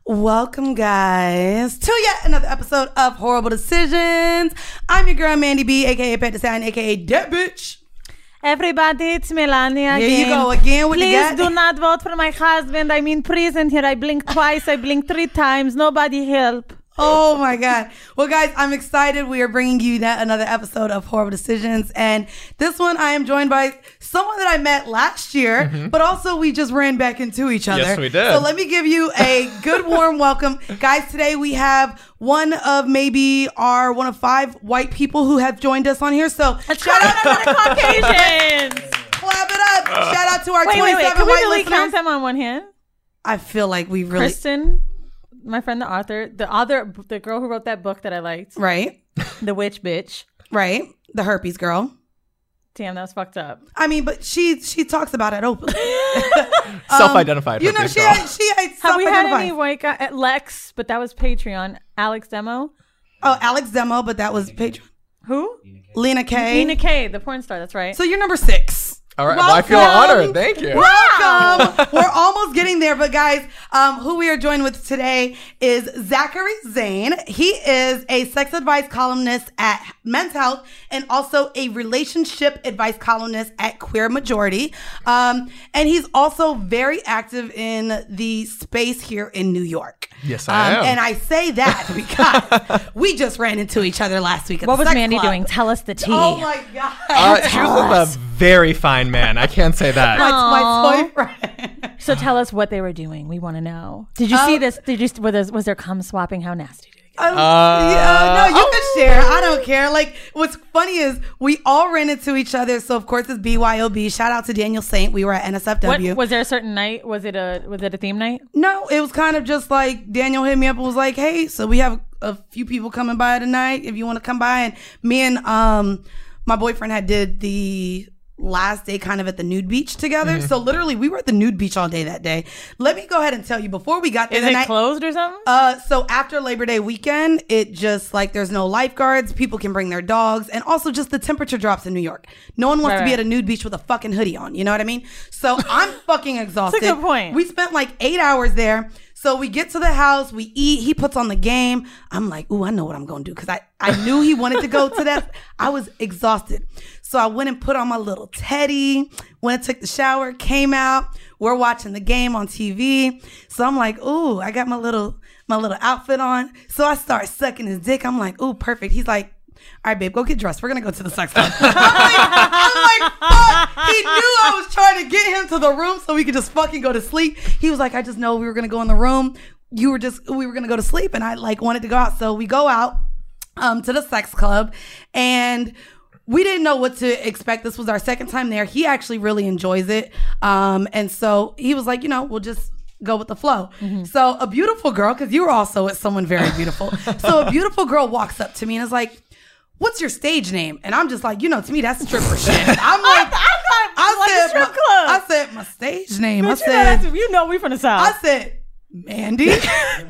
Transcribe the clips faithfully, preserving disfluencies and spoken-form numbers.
Welcome, guys, to yet another episode of Horrible Decisions. I'm your girl, Mandy B, a k a. Pet Design, a k a. That Bitch. Everybody, it's Melania Here again. you go again with Please the guy. do not vote for my husband. I'm in prison here. I blinked twice. I blinked three times. Nobody help. Oh my God. Well, guys, I'm excited. We are bringing you that another episode of Horrible Decisions. And this one, I am joined by someone that I met last year, mm-hmm. but also we just ran back into each other. Yes, we did. So let me give you a good, warm welcome. Guys, today we have one of maybe our one of five white people who have joined us on here. So shout out to the Caucasians. Clap it up. Uh, shout out to our wait, twenty-seven wait, wait. Can white we really listeners. count them on one hand? I feel like we really... Kristen, my friend, the author, the author, the girl who wrote that book that I liked. Right. The witch bitch. Right. The herpes girl. Damn, that was fucked up. I mean, but she she talks about it openly. Self-identified. Um, you know, she girl. she Have we had any white guy? uh, Lex, but that was Patreon. Alex Demo. Oh, Alex Demo, but that was Patreon. Who? Lena K. Lena K, the porn star. That's right. So you're number six. All right. Well, I feel honored. Thank you. Welcome. Wow. We're almost getting there. But guys, um, who we are joined with today is Zachary Zane. He is a sex advice columnist at Men's Health and also a relationship advice columnist at Queer Majority. Um, and he's also very active in the space here in New York. Yes, I um, am. And I say that because we just ran into each other last week at what the was sex Mandy club. doing? Tell us the tea. Oh my God. Uh, she was with a very fine man. I can't say that. my, my boyfriend. So tell us what they were doing. We want to know. Did you Um, see this? Did you was there, was there cum swapping? How nasty did it get? Um, Uh, yeah, no, you oh. can share. I don't care. Like, what's funny is we all ran into each other. So of course it's B Y O B. Shout out to Daniel Saint. We were at N S F W. What, was there a certain night? Was it a was it a theme night? No, it was kind of just like Daniel hit me up and was like, "Hey, so we have a few people coming by tonight. If you want to come by." And me and um my boyfriend had did the last day kind of at the nude beach together. Mm-hmm. So literally we were at the nude beach all day that day. Let me go ahead and tell you before we got there. Is the it night, closed or something? Uh, so after Labor Day weekend, it just like there's no lifeguards. People can bring their dogs, and also just the temperature drops in New York. No one wants right, to be right. at a nude beach with a fucking hoodie on. You know what I mean? So I'm fucking exhausted. That's a good point. We spent like eight hours there. So we get to the house, we eat, he puts on the game. I'm like, ooh, I know what I'm going to do. Cause I, I knew he wanted to go to that. I was exhausted. So I went and put on my little teddy, went and took the shower, came out. We're watching the game on T V. So I'm like, ooh, I got my little, my little outfit on. So I start sucking his dick. I'm like, ooh, perfect. He's like, all right, babe, go get dressed. We're going to go to the sex club. I'm like, I'm like, fuck. He knew I was trying to get him to the room so we could just fucking go to sleep. He was like, I just know we were going to go in the room. You were just, we were going to go to sleep. And I like wanted to go out. So we go out um, to the sex club and we didn't know what to expect. This was our second time there. He actually really enjoys it. Um, and so he was like, you know, we'll just go with the flow. Mm-hmm. So a beautiful girl, because you were also with someone very beautiful. So a beautiful girl walks up to me and is like, what's your stage name? And I'm just like, you know, to me, that's stripper shit. I'm like, I, I, I like said, a strip my, club. I said, my stage name. But I you said, know, you know, we from the South. I said, Mandy. Come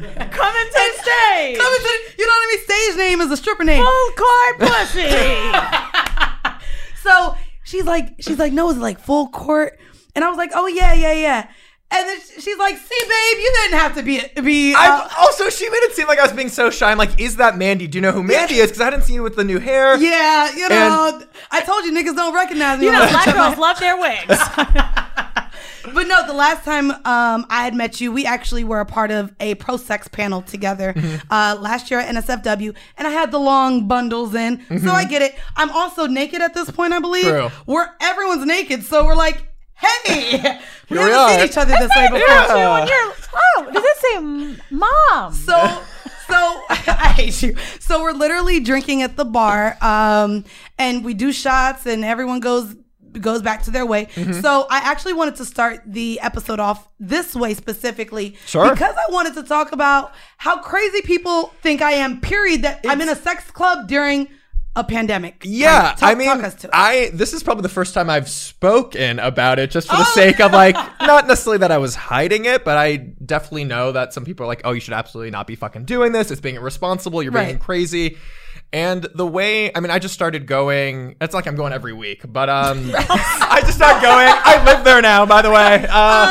into the stage. Come into, you know what I mean? Stage name is a stripper name. Full court pussy. So she's like, she's like, no, it's like full court. And I was like, oh yeah, yeah, yeah. And then she's like, see, babe, you didn't have to be, be. Uh, I, also, she made it seem like I was being so shy. I'm like, is that Mandy? Do you know who Mandy Yeah. is? Because I hadn't seen you with the new hair. yeah, you know, I told you niggas don't recognize me. You know, when I black check my- girls love their wigs. But no, the last time um, I had met you, we actually were a part of a pro-sex panel together mm-hmm. uh, last year at N S F W, and I had the long bundles in, mm-hmm. so I get it. I'm also naked at this point, I believe. True. Where everyone's naked, so we're like, hey, we Here we haven't are. seen each other this way before. Yeah. You're, oh, does it say m- mom? So, so I hate you. So we're literally drinking at the bar, um, and we do shots, and everyone goes goes back to their way. Mm-hmm. So I actually wanted to start the episode off this way specifically, sure, because I wanted to talk about how crazy people think I am. Period. That it's, I'm in a sex club during a pandemic. Yeah, talk, I mean, talk us to it. I this is probably the first time I've spoken about it, just for the Oh. sake of like, not necessarily that I was hiding it, but I definitely know that some people are like, oh, you should absolutely not be fucking doing this. It's being irresponsible. You're being Right. crazy. And the way, I mean, I just started going, it's like I'm going every week, but um, I just started going. I live there now, by the way. Uh, Uh,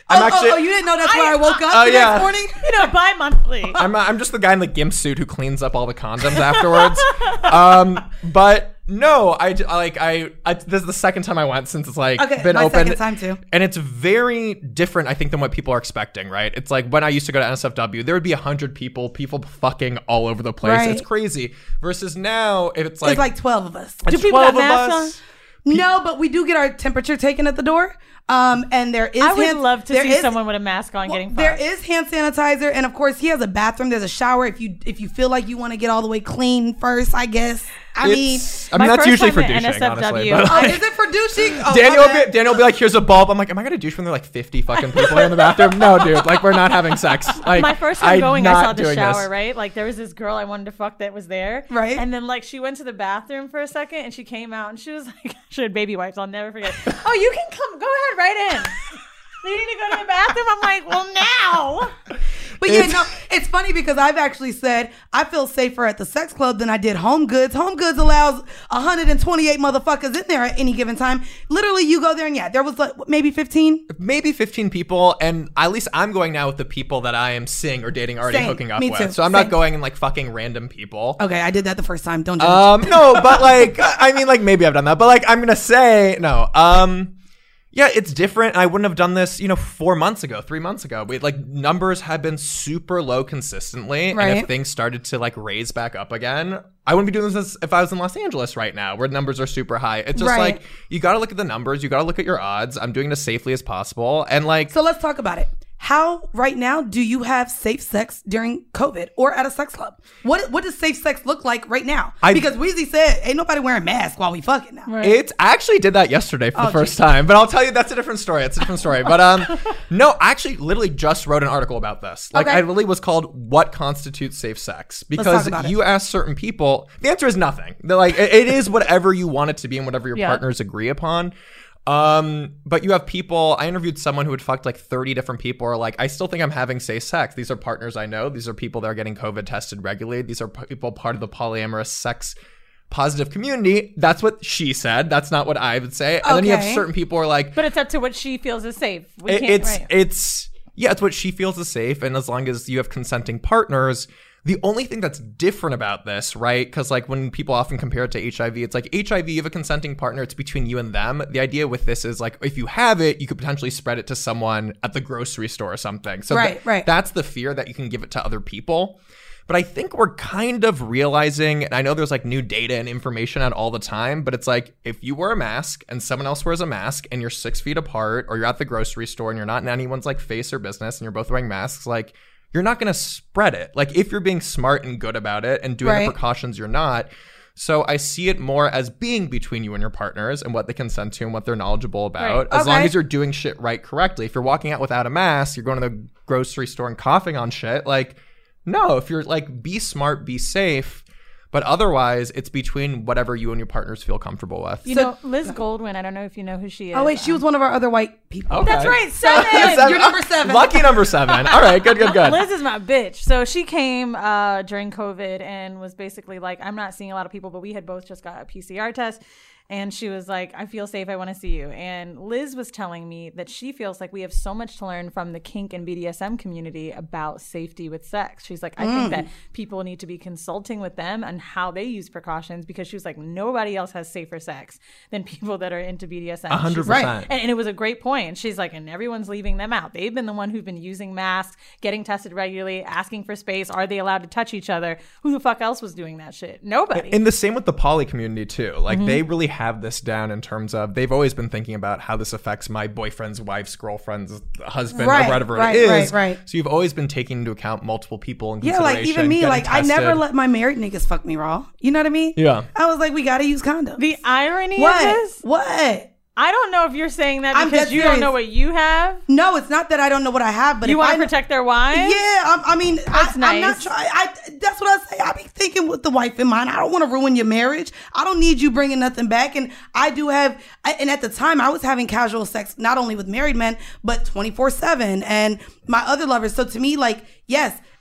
I'm oh, actually. oh, oh, you didn't know that's where I woke up Oh, the yeah. next morning? You know, bi-monthly. I'm I'm just the guy in the gimp suit who cleans up all the condoms afterwards. um, but no, I j- like I, I. This is the second time I went since it's like Okay, been my open, second time too. and it's very different. I think than what people are expecting. Right? It's like when I used to go to N S F W, there would be a hundred people, people fucking all over the place. Right. It's crazy. Versus now, if it's like It's like twelve of us. it's Do people twelve have of masks us. No, but we do get our temperature taken at the door. Um, and there is I would hand, love to there see is- someone with a mask on well, getting there fucked. is hand sanitizer, and of course he has a bathroom. There's a shower if you if you feel like you want to get all the way clean first. I guess. I mean, It's- I mean my that's first usually for time at douching, N S F W, honestly. But, oh, is it for douching? Oh, Daniel, my will bad. be, Daniel will be like, "Here's a bulb." I'm like, "Am I gonna douche when there are like fifty fucking people in the bathroom?" No, dude. Like, we're not having sex. Like, My first time I'm going, I not saw the doing shower, this. right? Like, there was this girl I wanted to fuck that was there. Right. And then, like, she went to the bathroom for a second and she came out and she was like, she had baby wipes. I'll never forget. Oh, you can come. Go ahead, right in. You need to go to the bathroom? I'm like, well, now. But yeah, It's- no, it's funny because I've actually said I feel safer at the sex club than I did Home Goods. Home Goods allows one hundred twenty-eight motherfuckers in there at any given time. Literally, you go there and yeah, there was like maybe fifteen. Maybe fifteen people, and at least I'm going now with the people that I am seeing or dating already Same. hooking up Me with. too. So I'm Same. not going and like fucking random people. Okay, I did that the first time. Don't judge. Um, no, but like, I mean, like maybe I've done that, but like, I'm gonna say no. Um, yeah, it's different. I wouldn't have done this, you know, four months ago, three months ago. We like numbers have been super low consistently, and Right. if things started to like raise back up again, I wouldn't be doing this if I was in Los Angeles right now, where numbers are super high. It's just Right. like you got to look at the numbers, you got to look at your odds. I'm doing it as safely as possible, and like, So let's talk about it. How right now do you have safe sex during COVID or at a sex club? What what does safe sex look like right now? I- because Weezy said ain't nobody wearing masks while we fucking now. Right. It's I actually did that yesterday for the Oh, first geez. time, but I'll tell you that's a different story. It's a different story. But um, no, I actually literally just wrote an article about this. Like, Okay. I really was called "What Constitutes Safe Sex?" Because talk about it. you ask certain people, the answer is nothing. They're like, it, it is whatever you want it to be and whatever your Yeah. partners agree upon. Um, but you have people. I interviewed someone who had fucked like thirty different people. Are like, I still think I'm having safe sex. These are partners I know. These are people that are getting COVID tested regularly. These are people part of the polyamorous sex positive community. That's what she said. That's not what I would say. And then you have Okay. certain people who are like, But it's up to what she feels is safe. We it- can't, it's right. it's yeah, it's what she feels is safe, and as long as you have consenting partners. The only thing that's different about this, right? Because like when people often compare it to H I V, it's like H I V, you have a consenting partner, it's between you and them. The idea with this is like if you have it, you could potentially spread it to someone at the grocery store or something. So Right, th- right. that's the fear that you can give it to other people. But I think we're kind of realizing, and I know there's like new data and information out all the time, but it's like if you wear a mask and someone else wears a mask and you're six feet apart, or you're at the grocery store and you're not in anyone's like face or business and you're both wearing masks, like you're not going to spread it. Like if you're being smart and good about it and doing Right. the precautions, you're not. So I see it more as being between you and your partners and what they consent to and what they're knowledgeable about. Right. As long Okay. as you're doing shit right correctly. If you're walking out without a mask, you're going to the grocery store and coughing on shit. Like, no, if you're like, be smart, be safe. But otherwise, it's between whatever you and your partners feel comfortable with. You So- know, Liz Goldwyn, I don't know if you know who she is. Oh wait, she was one of our other white people. Okay. That's right, seven. Seven. You're number seven. Lucky number seven. All right, good, good, good. Liz is my bitch. So she came uh, during COVID and was basically like, I'm not seeing a lot of people, but we had both just got a P C R test. And she was like, I feel safe. I want to see you. And Liz was telling me that she feels like we have so much to learn from the kink and B D S M community about safety with sex. She's like, I think that people need to be consulting with them on how they use precautions, because she was like, nobody else has safer sex than people that are into B D S M. A hundred She's like- percent. And, and it was a great point. And she's like, and everyone's leaving them out. They've been the one who've been using masks, getting tested regularly, asking for space. Are they allowed to touch each other? Who the fuck else was doing that shit? Nobody. And the same with the poly community too. Like they really have this down in terms of they've always been thinking about how this affects my boyfriend's wife's girlfriend's husband Right, or whatever right, it is. right, right. So you've always been taking into account multiple people in Yeah, consideration. like even me, getting like I never tested. let my married niggas fuck me raw. You know what I mean? Yeah. I was like, we gotta use condoms. the irony of what? this, What? I don't know if you're saying that I'm because dead you serious. don't know what you have. No, it's not that I don't know what I have, but You if want I to know- protect their wives? Yeah, I'm, I mean, I, That's I'm not nice. trying. I that's what I say. I be thinking with the wife in mind. I don't want to ruin your marriage. I don't need you bringing nothing back. And I do have. I, and at the time, I was having casual sex not only with married men but twenty-four seven and my other lovers. So to me, like, yes,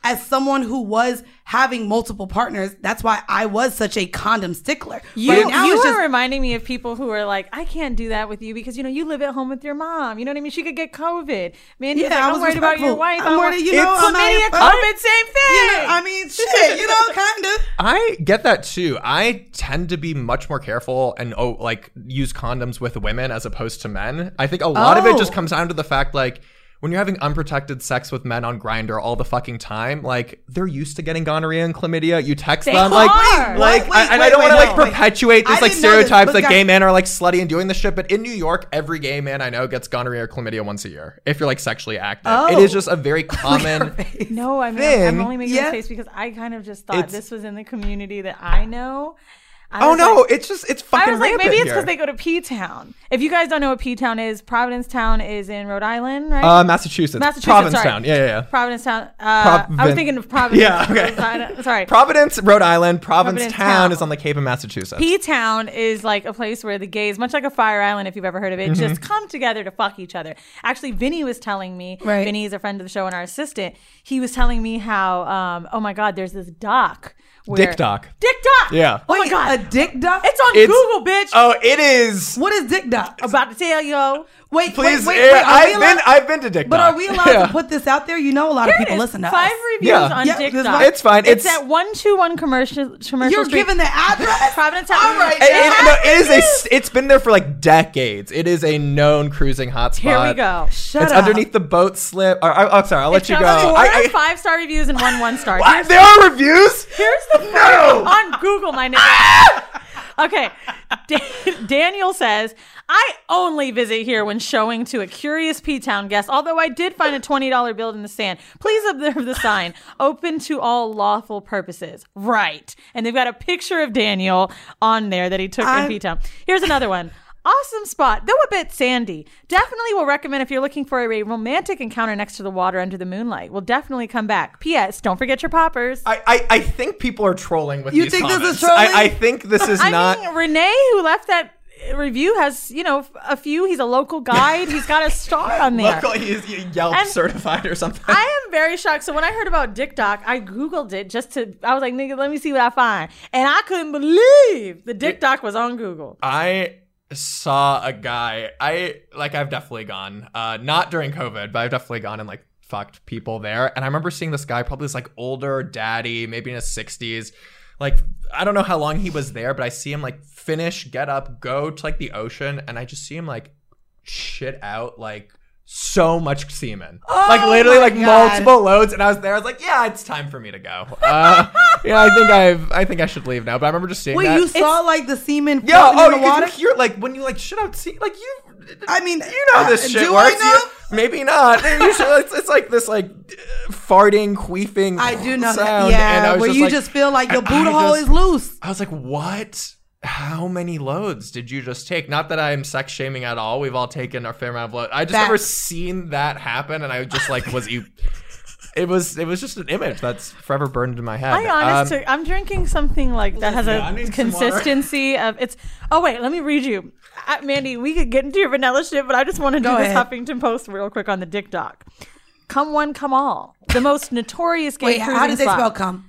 as someone who was having multiple partners, that's why I was such a condom stickler. You, But now you it's are just, reminding me of people who are like, I can't do that with you because, you know, you live at home with your mom. You know what I mean? She could get COVID. Man, he's yeah, like, I I'm was worried about your respectful. wife. I'm worried, you know, it's I'm not chlamydia, here- COVID, same thing. you know, I mean, shit, you know, kind of. I get that too. I tend to be much more careful and oh, like use condoms with women as opposed to men. I think a lot of it Oh. just comes down to the fact like when you're having unprotected sex with men on Grindr all the fucking time, like they're used to getting gonorrhea and chlamydia. You text They them like, are. like, Wait, I, and wait, I don't wait, want to wait, like wait. perpetuate this I like didn't know this, stereotypes but that guys- gay men are like slutty and doing this shit. But in New York, every gay man I know gets gonorrhea or chlamydia once a year if you're like sexually active. Oh. It is just a very common. No, I mean, thing. I'm only making Yeah. this face because I kind of just thought It's- this was in the community that I know. I Oh was no, like- it's just it's fucking. I was like, rampant maybe it's here. because they go to P-Town. If you guys don't know what P-Town is, Providencetown is in Rhode Island, right? Uh, Massachusetts. Massachusetts, Provincetown. sorry. Yeah, yeah, yeah. Providencetown. Uh, I was Provin- thinking of Providence. Yeah, okay. Sorry. Providence, Rhode Island. Provincetown Providencetown. is on the Cape of Massachusetts. P-Town is like a place where the gays, much like a Fire Island, if you've ever heard of it, Mm-hmm. just come together to fuck each other. Actually, Vinny was telling me, Right. Vinny is a friend of the show and our assistant, he was telling me how, um, oh my God, there's this doc. Where, Dick doc. Dick doc! Yeah. Oh my Wait, God. a dick doc? It's on It's- Google, bitch. Oh, it is. What is dick doc? About to tell you. Wait, Please, wait, eh, wait, wait. Are we I've been, allowed, I've been to Dick but Doc. are we allowed Yeah. to put this out there? You know, a lot of Here it people is. listen to Five us. reviews Yeah. on Yeah, Dick it's Doc. fine. It's fine. It's, It's- at one two one commercial commercial You're Street. giving the address? Providencetown. All right, It, it, no, it is a. Yes. s- It's been there for like decades. It is a known cruising hotspot. Here we go. Shut it's up. underneath the boat slip. Or, or, oh, sorry. I'll let It's you got go. Four I, I, five star reviews and one one star. what? Here's, There are reviews. here's the No. on Google, my name. Okay. Da- Daniel says, I only visit here when showing to a curious P-Town guest, although I did find a twenty dollar bill in the sand. Please observe the sign, open to all lawful purposes. Right. And they've got a picture of Daniel on there that he took I- in P-Town. Here's another one. Awesome spot, though a bit sandy. Definitely will recommend if you're looking for a romantic encounter next to the water under the moonlight. Will definitely come back. P S. Don't forget your poppers. I, I, I think people are trolling with You these think this is comments. trolling? I, I think this is I not. mean, Renee, who left that review, has, you know, a few. He's a local guide. He's got a star on there. Luckily, he's Yelp And certified or something. I am very shocked. So when I heard about Dick Doc, I Googled it just to, I was like, nigga, let me see what I find. And I couldn't believe the Dick Doc was on Google. I saw a guy. I like. I've definitely gone. Uh, not during COVID, but I've definitely gone and like fucked people there. And I remember seeing this guy, probably this like older daddy, maybe in his sixties. Like I don't know how long he was there, but I see him like finish, get up, go to like the ocean, and I just see him like shit out like so much semen, Oh like literally my like God. multiple loads. And I was there. I was like, yeah, it's time for me to go. Uh, yeah, I think I've. I think I should leave now. But I remember just seeing Wait, that. you saw like the semen Yeah, floating oh, in the you water? can hear like when you like shit out, see, like you. I mean, you know this uh, shit do I works. know? You- maybe not. You should- it's, it's like this like uh, farting, queefing. I do know sound, that. and I Yeah, was where just you like- just feel like your I boot hole just- is loose. I was like, what? How many loads did you just take? Not that I'm sex shaming at all. We've all taken our fair amount of loads. I just Facts. never seen that happen, and I just like was you. It was it was just an image that's forever burned in my head. I honest Um, to, I'm drinking something like that has Yeah, I a need some water. consistency of it's. Oh wait, let me read you, uh, Mandy. We could get into your vanilla shit, but I just want to do Go this ahead. Huffington Post real quick on the Dick Doc. Come one, come all. The most notorious gay Wait, cruising how did they spot. spell come?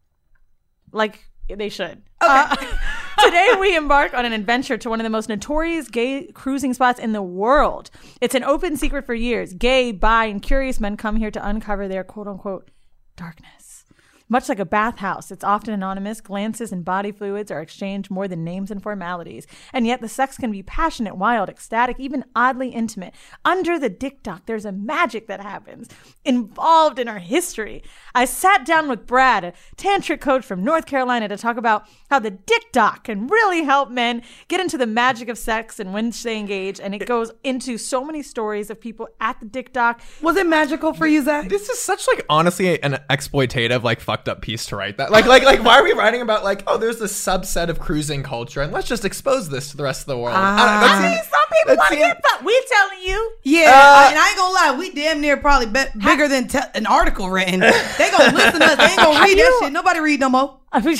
Like they should. Uh, today we embark on an adventure to one of the most notorious gay cruising spots in the world. It's an open secret for years. Gay, bi, and curious men come here to uncover their quote unquote darkness. Much like a bathhouse, it's often anonymous. Glances and body fluids are exchanged more than names and formalities. And yet the sex can be passionate, wild, ecstatic, even oddly intimate. Under the Dick Doc, there's a magic that happens involved in our history. I sat down with Brad, a tantric coach from North Carolina, to talk about how the Dick Doc can really help men get into the magic of sex and when they engage. And it goes into so many stories of people at the Dick Doc. Was it magical for you, Zach? This is such like honestly an exploitative like fucked up piece to write that like like like why are we writing about like oh there's this subset of cruising culture and let's just expose this to the rest of the world. I don't- Ah. that's- See, some people that want to seems- get fucked. We telling you. Yeah, Uh, and I ain't gonna lie, we damn near probably be- bigger than te- an article written. They gonna listen to us. They ain't gonna read that you- shit. Nobody read no more.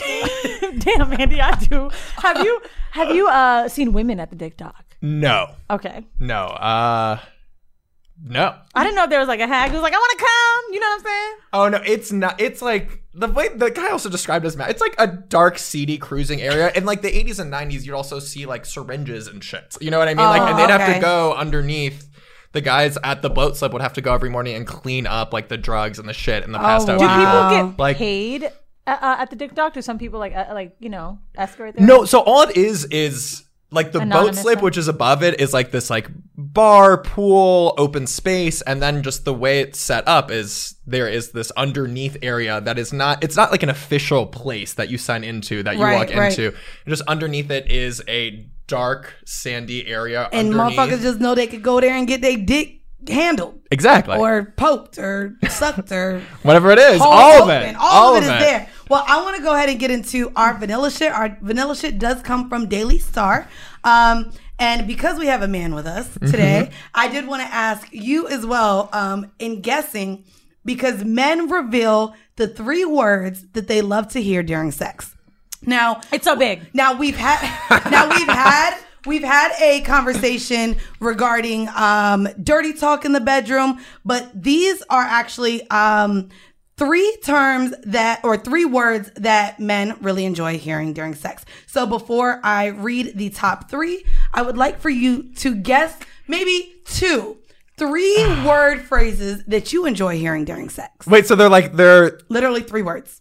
Damn, Andy, I do. Have you have you uh seen women at the Dick Doc? No, Okay. no, uh, no. I didn't know if there was like a hag who was like, I want to come. You know what I'm saying? Oh no, it's not. It's like the way the guy also described it as Matt. It's like a dark, seedy cruising area. In like the eighties and nineties, you'd also see like syringes and shit. You know what I mean? Oh, like, and they'd have okay. to go underneath. The guys at the boat slip would have to go every morning and clean up like the drugs and the shit and the passed out Do wow. people. people get Like- paid uh, uh, at the Dick Doc? Do some people like uh, like you know escort there? No, so all it is is like the Anonymous boat slip, one? which is above it, is like this like bar, pool, open space, and then just the way it's set up is there is this underneath area that is not. It's not like an official place that you sign into that you Right, walk right. into. Just underneath it is a dark, sandy area. And underneath. motherfuckers just know they could go there and get their dick handled exactly or poked or sucked or whatever it is, hauled all of open. it, All, of it is there. Well, I want to go ahead and get into our vanilla shit. Our vanilla shit does come from Daily Star. Um, and because we have a man with us today, I did want to ask you as well um, in guessing, because men reveal the three words that they love to hear during sex. Now, It's so big. now we've had now we've had we've had a conversation regarding um, dirty talk in the bedroom, but these are actually um, three terms that or three words that men really enjoy hearing during sex. So before I read the top three, I would like for you to guess maybe two, three word phrases that you enjoy hearing during sex. Wait, so they're like they're Literally three words.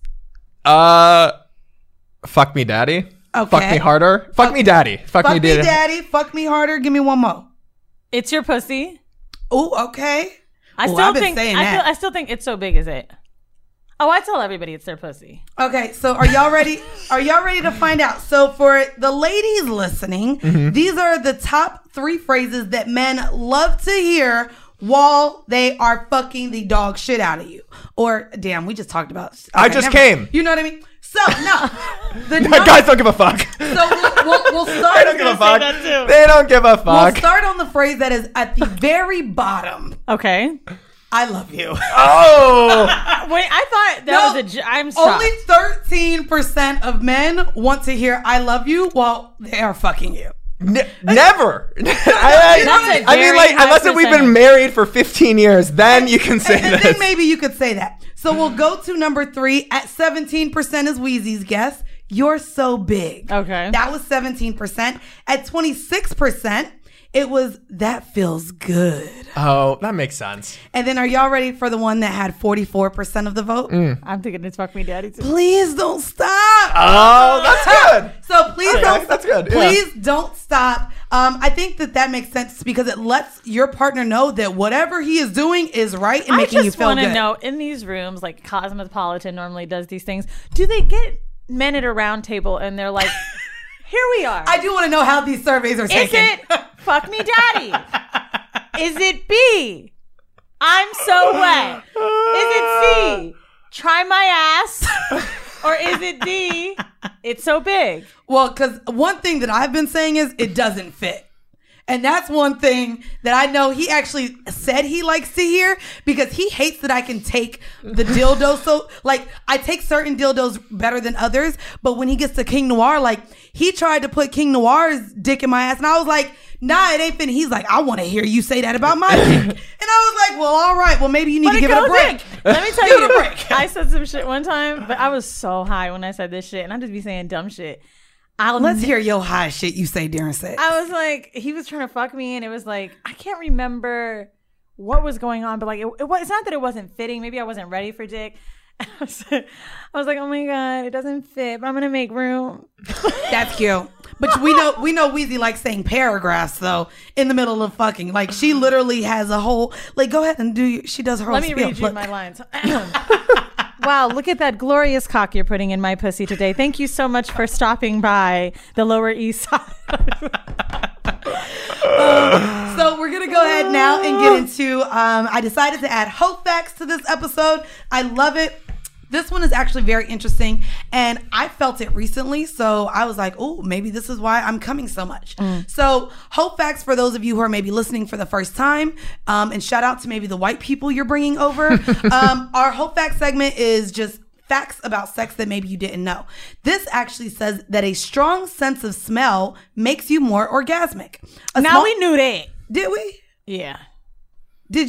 uh, fuck me, daddy. Okay. Fuck me harder. Fuck me, daddy. Fuck, Fuck me, me, daddy. daddy. Fuck me harder. Give me one more. It's your pussy. Oh, okay. I Ooh, still I've been think saying I, that. feel, I still think it's so big. Is it? Oh, I tell everybody it's their pussy. Okay, so are y'all ready? Are y'all ready to find out? So for the ladies listening, Mm-hmm. these are the top three phrases that men love to hear while they are fucking the dog shit out of you. Or damn, we just talked about. I okay, just never- came. You know what I mean? So no, the Guys don't give a fuck. So we'll, we'll, we'll They start. don't give a say fuck. that too. They don't give a We'll fuck. start on the phrase that is at the very bottom. Okay. I love you. Oh, Wait, I thought that No, was a. j- I'm shocked. Only thirteen percent of men want to hear "I love you" while they are fucking you. Ne- never. I, I, That's a I mean, very like, high unless we've been percentage. married for fifteen years, then you can say and, and this. then maybe you could say that. So we'll go to number three at seventeen percent is Wheezy's guess. You're so big. Okay. That was seventeen percent. At twenty-six percent, it was that feels good. Oh, that makes sense. And then are y'all ready for the one that had forty-four percent of the vote? I'm thinking it's fuck me, daddy too. Please don't stop. Oh, that's good. So please Okay, don't. that's good, yeah. Please don't stop. Um, I think that that makes sense because it lets your partner know that whatever he is doing is right and I making you just feel want to good. know in these rooms, like Cosmopolitan normally does these things. Do they get men at a round table and they're like, "Here we are." I do want to know how these surveys are Is taken. it fuck me, daddy? Is it B? I'm so wet. Is it C? Try my ass? Or is it D? It's so big. Well, because one thing that I've been saying is it doesn't fit. And that's one thing that I know he actually said he likes to hear because he hates that I can take the dildo. So, like, I take certain dildos better than others. But when he gets to King Noir, like, he tried to put King Noir's dick in my ass. And I was like, nah, it ain't finna. He's like, I want to hear you say that about my dick. And I was like, well, all right. Well, maybe you need to give it a goes break. in. Let me tell Give it you, a break. I said some shit one time, but I was so high when I said this shit. And I just be saying dumb shit. I'll Let's hear your high shit you say during sex. I was like, he was trying to fuck me, and it was like, I can't remember what was going on, but like, it, it was, it's not that it wasn't fitting. Maybe I wasn't ready for dick. I was, I was like, oh my God, it doesn't fit, but I'm gonna make room. That's cute. But we know we know Wheezy likes saying paragraphs though in the middle of fucking. Like she literally has a whole like go ahead and do your, she does her Let whole me spiel. read you Look. my lines. Wow, look at that glorious cock you're putting in my pussy today. Thank you so much for stopping by the Lower East Side. um, so we're gonna go ahead now and get into um, I decided to add hope facts to this episode. I love it. This one is actually very interesting and I felt it recently. So I was like, oh, maybe this is why I'm coming so much. Mm. So hope facts for those of you who are maybe listening for the first time. Um, and shout out to maybe the white people you're bringing over. um, our hope facts segment is just facts about sex that maybe you didn't know. This actually says that a strong sense of smell makes you more orgasmic. A now small- we knew that. Did we? Yeah. Did you?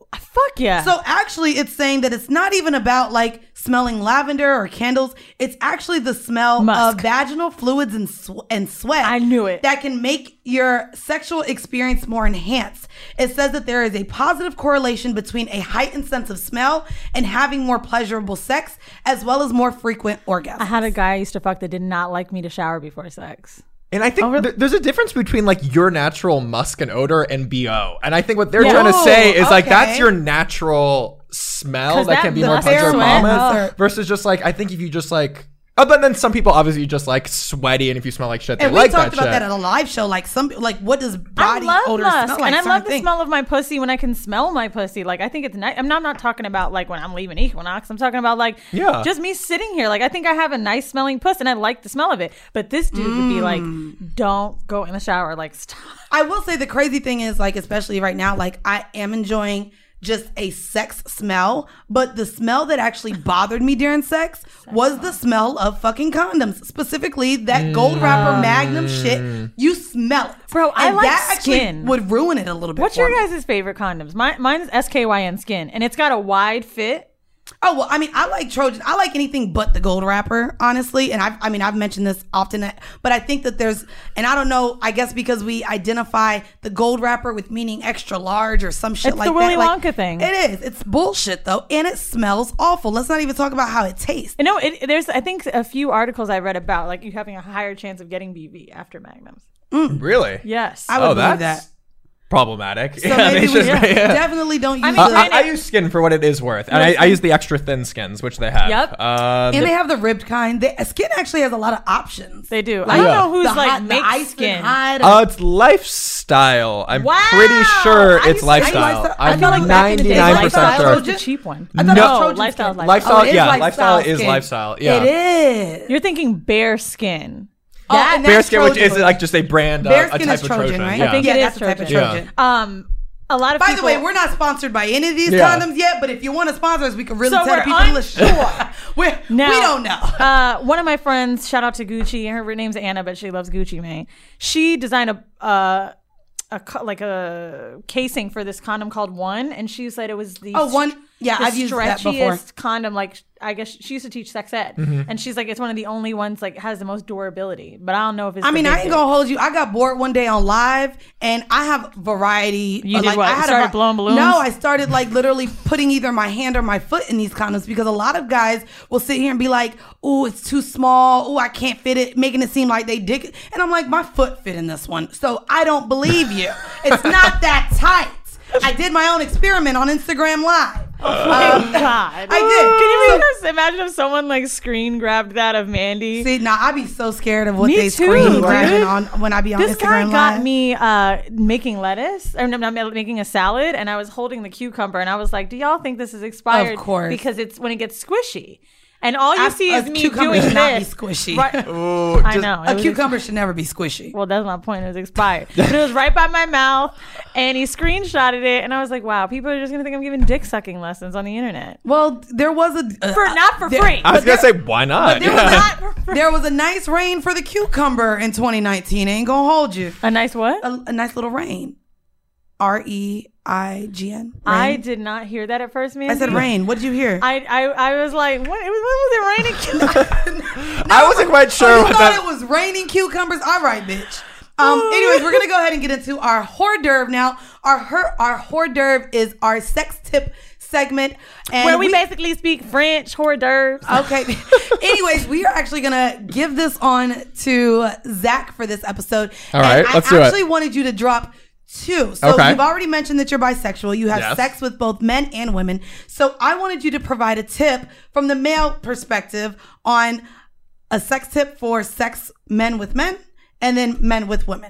Fuck yeah. So actually, it's saying that it's not even about like smelling lavender or candles. It's actually the smell Musk. of vaginal fluids and sw- and sweat. I knew it. That can make your sexual experience more enhanced. It says that there is a positive correlation between a heightened sense of smell and having more pleasurable sex, as well as more frequent orgasms. I had a guy I used to fuck that did not like me to shower before sex. And I think Oh, really? th- there's a difference between like your natural musk and odor and B O. And I think what they're Yeah. trying to say is like okay. that's your natural smell 'Cause that, that can be the more fair pleasurable sweat, oh. versus just like I think if you just like oh, but then some people obviously just like sweaty, and if you smell like shit, they And we like talked that about shit. that at a live show. Like some, like what does I body love odor musk, smell like? and I Certain love the things. smell of my pussy when I can smell my pussy. Like I think it's nice. I'm not, I'm not talking about like when I'm leaving Equinox. I'm talking about like Yeah. just me sitting here. Like I think I have a nice smelling puss, and I like the smell of it. But this dude would be like, "Don't go in the shower." Like stop. I will say the crazy thing is, like, especially right now, like I am enjoying just a sex smell, but the smell that actually bothered me during sex was the smell of fucking condoms, specifically that gold wrapper Magnum shit. You smell it, Bro, I and like that actually skin. would ruin it a little bit. What's for your me. guys' favorite condoms? Mine, mine is S K Y N Skin, and it's got a wide fit. Oh well, I mean, I like Trojan. I like anything but the gold wrapper, honestly. And I've, I mean, I've mentioned this often, but I think that there's, and I don't know. I guess because we identify the gold wrapper with meaning extra large or some shit It's like the Willy that. Like, Wonka thing. It is. It's bullshit though, and it smells awful. Let's not even talk about how it tastes. You know, it, there's I think a few articles I read about like you having a higher chance of getting B V after Magnums. Really? Yes. I would Oh, believe that's that. problematic. So Yeah, maybe they we should- yeah. definitely don't use I mean, the. I, I use skin for what it is worth, and I, I use the extra thin skins, which they have. Yep. Um, and they have the ribbed kind. They, skin actually has a lot of options. They do. I Like, don't Yeah. know who's the like hot, the makes ice skin. and hide. Uh, it's lifestyle. I'm Wow. pretty sure I it's used to- lifestyle. lifestyle- I I'm feel like back in the day, ninety-nine percent Lifestyle sure. was the cheap one. I thought No. it was Trojan Lifestyle, skin. lifestyle. Lifestyle, Oh, it is yeah, lifestyle lifestyle is skin. lifestyle. Yeah. It is. You're thinking bare skin. Oh, That and that's Bearskin, which Trojan. is like just a brand, uh, a Bearskin type is of Trojan, Trojan, right? Yeah. I think yeah, it is that's the type of Trojan. Trojan. Um, a lot of By people. the way, we're not sponsored by any of these Yeah. condoms yet, but if you want to sponsor us, we can really So tell we're people to listen. unsure. We're, Now, we don't know. uh, one of my friends, shout out to Gucci. Her name's Anna, but she loves Gucci Mane. She designed a uh, a co- like a casing for this condom called One, and she said it was the Oh, One. Yeah, the I've used that before. stretchiest condom. Like I guess she used to teach sex ed, Mm-hmm. and she's like, it's one of the only ones like has the most durability. But I don't know if it's. I the mean, big I ain't thing. gonna hold you. I got bored one day on live, and I have variety. You uh, did like, what? I had a Started va- blowing balloons? No, I started like literally putting either my hand or my foot in these condoms because a lot of guys will sit here and be like, "Ooh, it's too small. Ooh, I can't fit it," making it seem like they dig it. And I'm like, my foot fit in this one, so I don't believe you. It's not that tight. I did my own experiment on Instagram Live. Oh my Um, god! I did. Can you So- even imagine if someone like screen grabbed that of Mandy? See, now I be so scared of what Me they too, screen grabbing dude. on when I be on This Instagram guy got Live. me uh, making lettuce, or no, not making a salad, and I was holding the cucumber, and I was like, "Do y'all think this is expired?" Of course. because it's when it gets squishy, and all you I- see a is me cucumber doing should not be this. squishy. Right, Ooh, I just- know A it was cucumber should never be squishy. well, that's my point. It was expired, but it was right by my mouth, and he screenshotted it, and I was like, "Wow, people are just gonna think I'm giving dick sucking lessons on the internet Well, there was a uh, for not for there- free." I was But gonna say, why not? but there, Yeah. was Not for a, free. there was a nice rain for the cucumber in twenty nineteen. Ain't gonna hold you. A nice what? A, a nice little rain. R E I G N. I Rain. did not hear that at first, man. I said rain. What did you hear? I, I I was like, what? It was, what was it raining? I wasn't quite sure Oh, you what thought that. it was raining cucumbers? All right, bitch. Um. Anyways, we're gonna go ahead and get into our hors d'oeuvre now. Our her, our hors d'oeuvre is our sex tip segment, and Where we, basically speak French hors d'oeuvres. Okay. Anyways, we are actually gonna give this on to Zach for this episode. All right, and let's I do it. actually wanted you to drop two. So Okay. you've already mentioned that you're bisexual. You have Yes. sex with both men and women. So I wanted you to provide a tip from the male perspective on a sex tip for sex men with men and then men with women.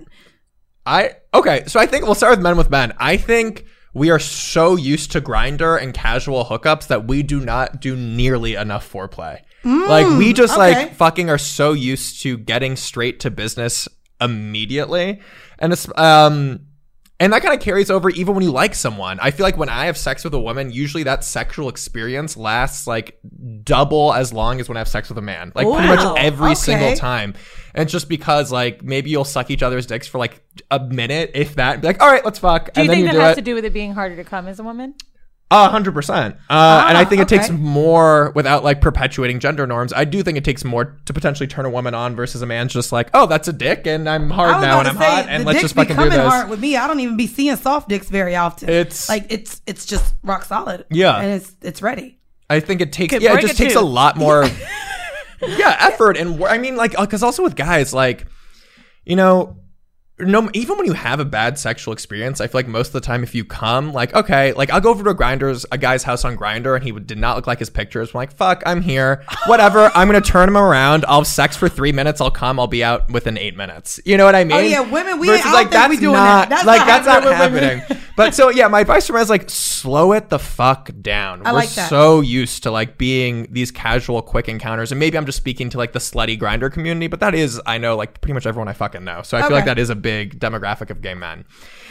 I okay, so I think we'll start with men with men. I think we are so used to Grindr and casual hookups that we do not do nearly enough foreplay. like we just okay. like fucking are so used to getting straight to business immediately, and it's um. And that kind of carries over even when you like someone. I feel like when I have sex with a woman, usually that sexual experience lasts like double as long as when I have sex with a man. Like pretty Wow. much every Okay. single time. And it's just because like maybe you'll suck each other's dicks for like a minute, if that, and be like, all right, let's fuck. Do you and then think you that do has it. to do with it being harder to come as a woman? A hundred percent. Uh, and I think it okay. takes more without like perpetuating gender norms. I do think it takes more to potentially turn a woman on versus a man's just like, oh, that's a dick and I'm hard I was now about and to I'm say, hot and the let's dicks just be fucking do coming this. hard with me. I don't even be seeing soft dicks very often. It's- like it's it's just rock solid. Yeah. and it's it's ready. I think it takes, Could yeah, it break just a takes a tooth. lot more, yeah, effort. And wor- I mean, like, because also with guys, like, you know, no, even when you have a bad sexual experience, I feel like most of the time, if you come, like, okay, like I'll go over to a Grindr's, a guy's house on Grindr, and he would, did not look like his pictures. I'm like, fuck, I'm here, whatever. I'm gonna turn him around. I'll have sex for three minutes. I'll come. I'll be out within eight minutes. You know what I mean? Oh yeah, women. We Versus, I don't like think that's we doing not that. That's like not that's not happening with women. happening. But so yeah, my advice for men is like slow it the fuck down. I We're like that. so used to like being these casual, quick encounters, and maybe I'm just speaking to like the slutty Grindr community, but that is I know like pretty much everyone I fucking know. So I feel Okay. like that is a big demographic of gay men.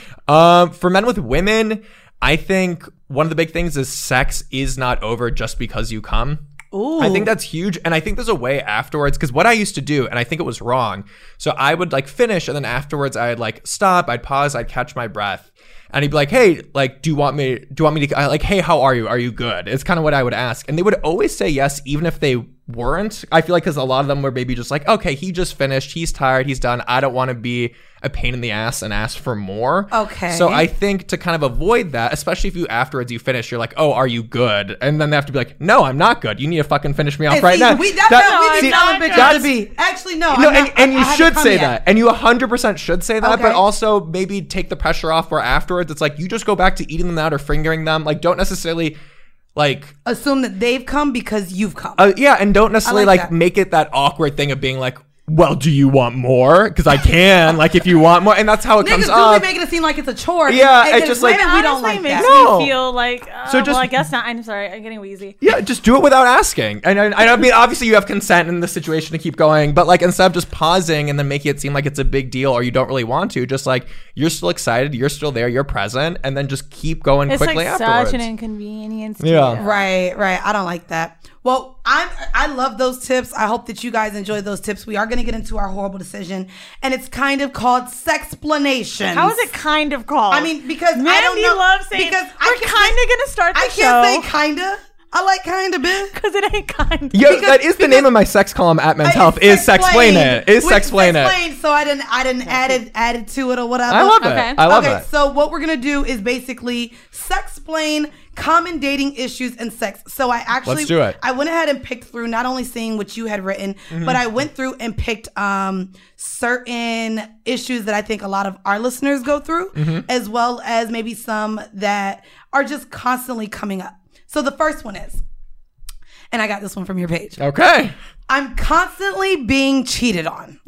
Um, for men with women, I think one of the big things is sex is not over just because you come. Ooh. I think that's huge. And I think there's a way afterwards, because what I used to do, and I think it was wrong. So I would like finish, and then afterwards I'd like stop, I'd pause, I'd catch my breath. And he'd be like, hey, like, do you want me, do you want me to, I, like, hey, how are you? Are you good? It's kind of what I would ask. And they would always say yes, even if they weren't. I feel like because a lot of them were maybe just like, okay, he just finished. He's tired. He's done. I don't want to be a pain in the ass and ask for more. Okay. So I think to kind of avoid that, especially if you afterwards you finish, you're like, oh, are you good? And then they have to be like, no, I'm not good. You need to fucking finish me off And right see, now. We, that's That- how we see, be telling that's- bitches to be. Actually, no. no, I'm and, not, and I- you I haven't should come say yet. that. And you one hundred percent should say that. Okay. But also maybe take the pressure off where afterwards it's like, you just go back to eating them out or fingering them. Like, don't necessarily, like, Assume that they've come because you've come. uh, yeah, and don't necessarily like like, that. make it that awkward thing of being like, well, do you want more? Because I can. Like, if you want more. And that's how it Niggas comes do up. be making it seem like it's a chore. Yeah, and, it's and just like- women, we don't Honestly, like makes that. No. me feel like, uh, So just- well, I guess not. I'm sorry. I'm getting wheezy. Yeah, just do it without asking. And I, I mean, obviously you have consent in the situation to keep going, but like instead of just pausing and then making it seem like it's a big deal or you don't really want to, just like you're still excited, you're still there, you're present, and then just keep going It's quickly like afterwards. such an inconvenience. To Yeah. you. Right, right. I don't like that. Well, I'm I love those tips. I hope that you guys enjoy those tips. We are going to get into our horrible decision, and it's kind of called sexplanations. How is it kind of called? I mean, because Mandy I don't know. loves saying because we're I can't kind of say- gonna start the I show. can't say kinda. I like kinda, bitch. because it ain't kind. Yeah, because- that is the name of my sex column at Men's Health. Is Sexplain It. Is With Sexplain It. Sexplain, So I didn't I didn't add it added to it or whatever. I love Okay. it. I love okay, it. so what we're gonna do is basically sexplain common dating issues and sex. So I actually Let's do it. I went ahead and picked through not only seeing what you had written, Mm-hmm. but I went through and picked um certain issues that I think a lot of our listeners go through, Mm-hmm. as well as maybe some that are just constantly coming up. So the first one is, and I got this one from your page. Okay. I'm constantly being cheated on.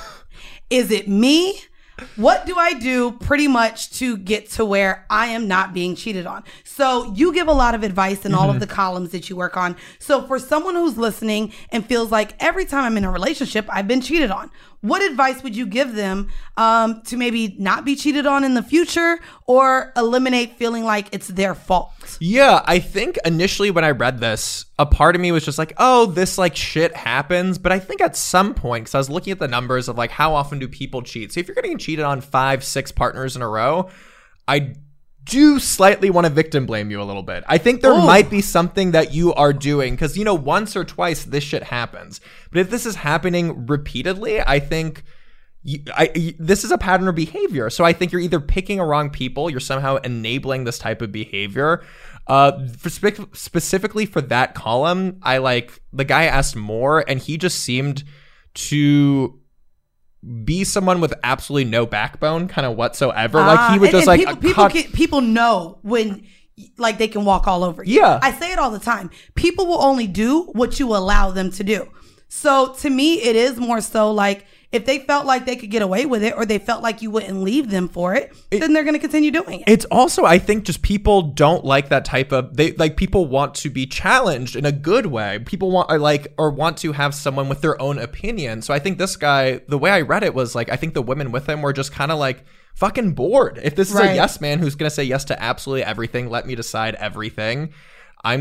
Is it me? What do I do pretty much to get to where I am not being cheated on? So you give a lot of advice in all of the columns that you work on. So for someone who's listening and feels like every time I'm in a relationship, I've been cheated on, what advice would you give them um, to maybe not be cheated on in the future or eliminate feeling like it's their fault? Yeah, I think initially when I read this, a part of me was just like, oh, this like shit happens. But I think at some point, because I was looking at the numbers of like how often do people cheat. So if you're getting cheated on five, six partners in a row, I do slightly want to victim blame you a little bit. I think there Ooh. might be something that you are doing because, you know, once or twice this shit happens. But if this is happening repeatedly, I think... You, I, you, this is a pattern of behavior. So I think you're either picking a wrong people, you're somehow enabling this type of behavior. Uh, for spe- specifically for that column, I like the guy asked more, and he just seemed to be someone with absolutely no backbone, kind of whatsoever. like he Ah, would and- just and like people, a people, cut- can, people know when like they can walk all over you. Yeah. I say it all the time. People will only do what you allow them to do. So to me, it is more so like if they felt like they could get away with it or they felt like you wouldn't leave them for it, it then they're going to continue doing it. It's also, I think, just people don't like that type of, they like people want to be challenged in a good way. People want or like or want to have someone with their own opinion. So I think this guy, the way I read it was like, I think the women with him were just kind of like fucking bored. If this is Right. a yes man who's going to say yes to absolutely everything, let me decide everything, I'm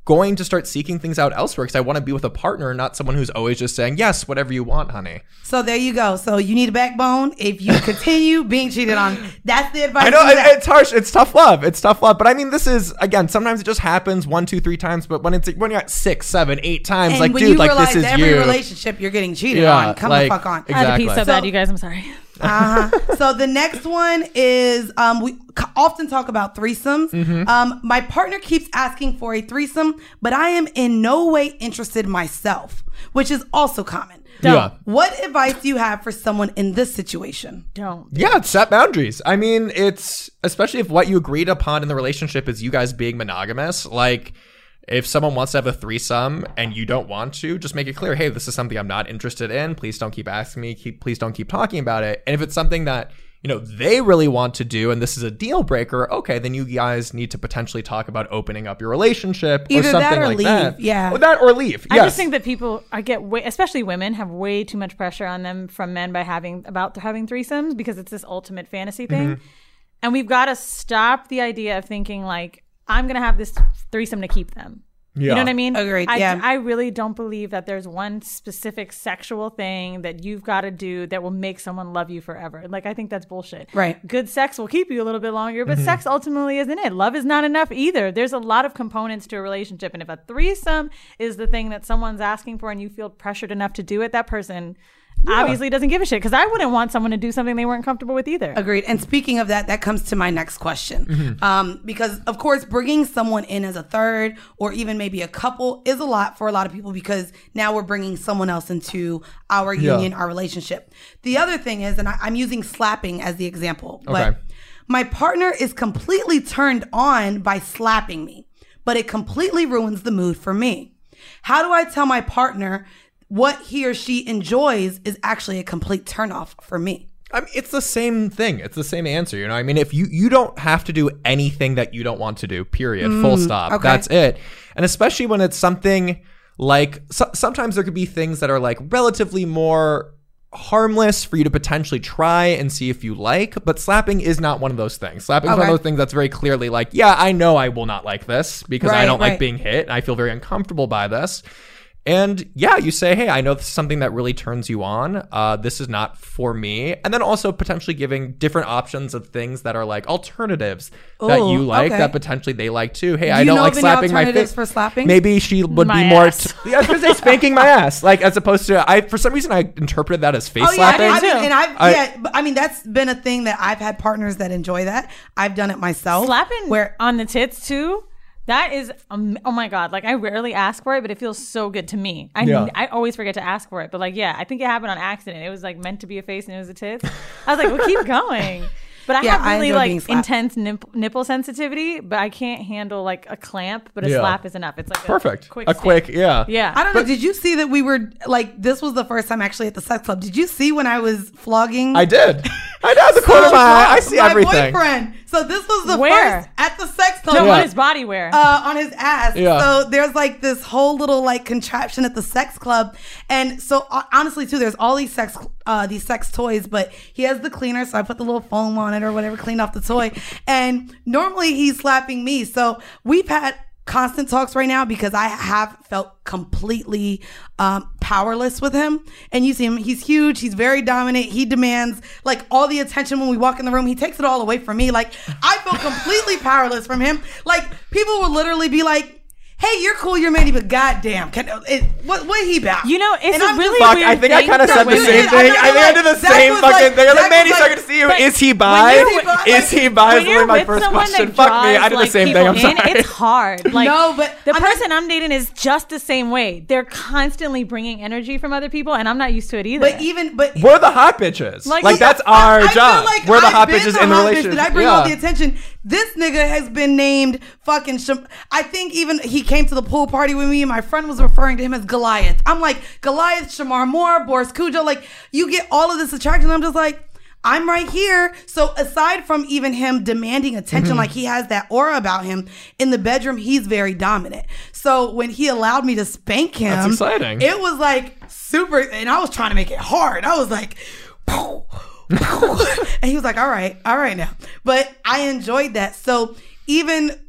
going to start seeking things out elsewhere because I want to be with a partner, not someone who's always just saying, yes, whatever you want, honey. So there you go. So you need a backbone if you continue being cheated on. That's the advice. I know you it, it's harsh. It's tough love. It's tough love. But I mean, this is, again, sometimes it just happens one, two, three times. But when it's when you're at six, seven, eight times, and like, when dude, you like realize this is every you. relationship you're getting cheated Yeah, on, come like, the fuck on. exactly. I had to pee so So- bad, you guys. I'm sorry. Uh-huh. So the next one is um, we c- often talk about threesomes. Mm-hmm. Um, my partner keeps asking for a threesome, but I am in no way interested myself, which is also common. Don't. Yeah. What advice do you have for someone in this situation? Don't. Yeah, set boundaries. I mean, it's especially if what you agreed upon in the relationship is you guys being monogamous. Like, if someone wants to have a threesome and you don't want to, just make it clear, hey, this is something I'm not interested in. Please don't keep asking me. Keep, please don't keep talking about it. And if it's something that, you know, they really want to do and this is a deal breaker, okay, then you guys need to potentially talk about opening up your relationship Either or that something or like leave, that. yeah. Or that or leave. I yes. just think that people, I get way, especially women, have way too much pressure on them from men by having about having threesomes because it's this ultimate fantasy thing, Mm-hmm. and we've got to stop the idea of thinking like I'm gonna have this threesome to keep them. You Yeah. know what I mean? Agreed, I, yeah. I really don't believe that there's one specific sexual thing that you've got to do that will make someone love you forever. Like, I think that's bullshit. Right. Good sex will keep you a little bit longer, Mm-hmm. but sex ultimately isn't it. Love is not enough either. There's a lot of components to a relationship. And if a threesome is the thing that someone's asking for and you feel pressured enough to do it, that person obviously doesn't give a shit. Because I wouldn't want someone to do something they weren't comfortable with either. Agreed. And speaking of that, that comes to my next question. Mm-hmm. Um, because, of course, bringing someone in as a third or even maybe a couple is a lot for a lot of people because now we're bringing someone else into our Yeah. union, our relationship. The other thing is, and I, I'm using slapping as the example, but Okay. my partner is completely turned on by slapping me, but it completely ruins the mood for me. How do I tell my partner what he or she enjoys is actually a complete turnoff for me? I mean, it's the same thing. It's the same answer. You know, I mean, if you, you don't have to do anything that you don't want to do, period, full stop. okay. That's it. And especially when it's something like, so, sometimes there could be things that are like relatively more harmless for you to potentially try and see if you like, but slapping is not one of those things. Slapping is one Okay. of those things that's very clearly like, yeah, I know I will not like this because I Right, don't like right. being hit. I feel very uncomfortable by this. And yeah, you say, hey, I know this is something that really turns you on. Uh, this is not for me. And then also potentially giving different options of things that are like alternatives that Ooh, you like okay. that potentially they like too. Hey, Do I you don't know like of any slapping my alternatives face. for slapping? Maybe she would My be more. ass. T- yeah, I was gonna say spanking my ass, like as opposed to I. For some reason, I interpreted that as face Oh yeah, slapping. I too. mean, and I've I- yeah, but I mean that's been a thing that I've had partners that enjoy that. I've done it myself. Slapping where on the tits too. That is, um, oh my God. Like, I rarely ask for it, but it feels so good to me. I Yeah. I always forget to ask for it. But, like, yeah, I think it happened on accident. It was, like, meant to be a face and it was a tits. I was like, well, keep going. But I Yeah, have I really, enjoy being like, slapped. intense nipple, nipple sensitivity, but I can't handle, like, a clamp, but a Yeah. slap is enough. It's like Perfect. a quick a stick. quick, yeah. Yeah. I don't know. Did you see that we were like this was the first time actually at the sex club? Did you see when I was flogging? I did. I know the corner of my eye. I see my everything. boyfriend. So this was the Where? first at the sex club. No, Yeah. on his body wear. uh, on his ass. Yeah. So there's like this whole little like contraption at the sex club, and so uh, honestly too, there's all these sex uh, these sex toys, but he has the cleaner, so I put the little foam on it or whatever, clean off the toy, and normally he's slapping me. So we've had constant talks right now because I have felt completely um, powerless with him. And you see him, he's huge, he's very dominant, he demands like all the attention when we walk in the room, he takes it all away from me. Like I feel completely powerless from him. Like people will literally be like, hey, you're cool, you're manly, but goddamn, can, it, what what he about? You know, it's And a I'm really just- Fuck, weird I think I thing kind of for said the women. same I thing. know, I think I like, did the Zach same was fucking like- thing. I'm like, Zach Manny's was not like- gonna see you. but Is he when bi? you're with- like- Is he bi? When Is you're really my with first someone question. that Fuck me. I draws, did the like, same thing. people I'm in, sorry. it's hard. Like, No, but the I'm not- person I'm dating is just the same way. They're constantly bringing energy from other people, and I'm not used to it either. but even but We're the hot bitches. Like, Like, that's I- our I feel job. like We're the I've hot been bitches the in the hot bitch relationship. that I bring yeah. all the attention. This nigga has been named fucking. Sham- I think even he came to the pool party with me, and my friend was referring to him as Goliath. I'm like Goliath, Shamar Moore, Boris Cujo. Like you get all of this attraction. I'm just like. I'm right here. So aside from even him demanding attention, Mm-hmm. like he has that aura about him in the bedroom, he's very dominant. So when he allowed me to spank him, That's exciting. It was like super, and I was trying to make it hard. I was like, pow, pow. And he was like, all right, all right now. But I enjoyed that. So even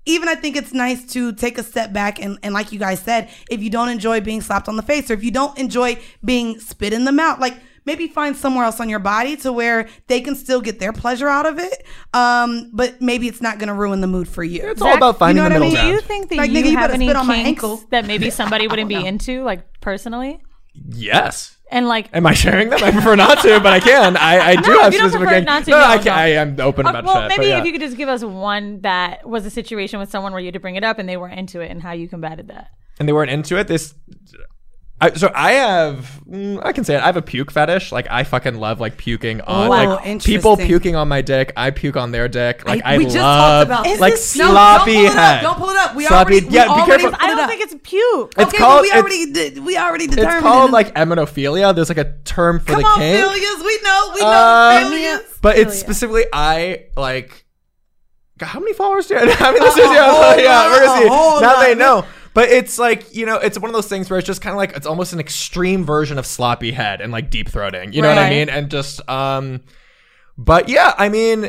even I think it's nice to take a step back and, and like you guys said, if you don't enjoy being slapped on the face or if you don't enjoy being spit in the mouth, like maybe find somewhere else on your body to where they can still get their pleasure out of it. Um, but maybe it's not going to ruin the mood for you. It's all about finding you know the what I middle mean? ground. Do you think that Like, you nigga, you have better any spit on my kinks ankle. that maybe somebody wouldn't be know. into, like personally? Yes. And like, Am I sharing them? I prefer not to, but I can. I, I do No, have if you don't specific prefer kinks. not to, no, no, I, can, don't. I am open Uh, about well, shit. maybe but yeah. if you could just give us one that was a situation with someone where you had to bring it up and they were into it and how you combated that. And they weren't into it. This, I, so I have, mm, I can say it. I have a puke fetish. Like I fucking love like puking on Oh, like people interesting. puking on my dick. I puke on their dick. Like I, I- we just love talked about like this. No, sloppy don't pull it head. up. Don't pull it up. We Sloppy- already, we yeah, be already careful. put I it don't up. think it's puke. It's okay, called- but we it's- already did, we already determined It's called it. like eminophilia. There's like a term for Come the on, kink. Philias. We know. We know Uh, Philias. But it's Philia. specifically I like. God, how many followers do you have? How many listeners do you a whole have? Yeah, lot, we're gonna a see. whole Now lot. they know. But it's like, you know, it's one of those things where it's just kind of like, it's almost an extreme version of sloppy head and like deep throating. You know what I Right. mean? And just, um, but yeah, I mean,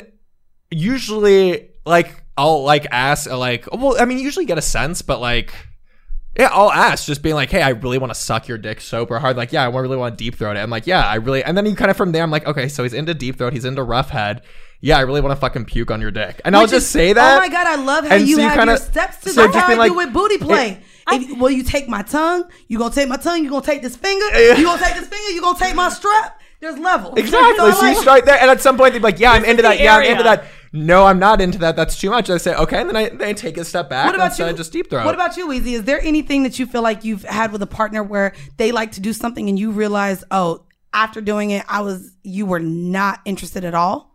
usually like I'll like ask, like, well, I mean, usually get a sense, but like, yeah, I'll ask, just being like, hey, I really want to suck your dick super hard. Like, yeah, I really want to deep throat it. I'm like, yeah, I really, and then you kind of from there, I'm like, okay, so he's into deep throat, he's into rough head. Yeah, I really want to fucking puke on your dick. And I'll Which just is- say that. Oh my God, I love how And you so you have kinda- your steps to so that's just how being I like- do with booty play. If, well, you take my tongue, you gonna take my tongue, you gonna take this finger, Yeah. you gonna take this finger, you gonna take my strap. There's levels. Exactly. So, So you like, start there, and at some point they'd be like, "Yeah, I'm This into is that. the Yeah, I'm area. into that." No, I'm not into that. That's too much. I say, okay, and then I, then I take a step back. What about and so you? I just deep throat. What about you, Weezy? Is there anything that you feel like you've had with a partner where they like to do something and you realize, oh, after doing it, I was you were not interested at all?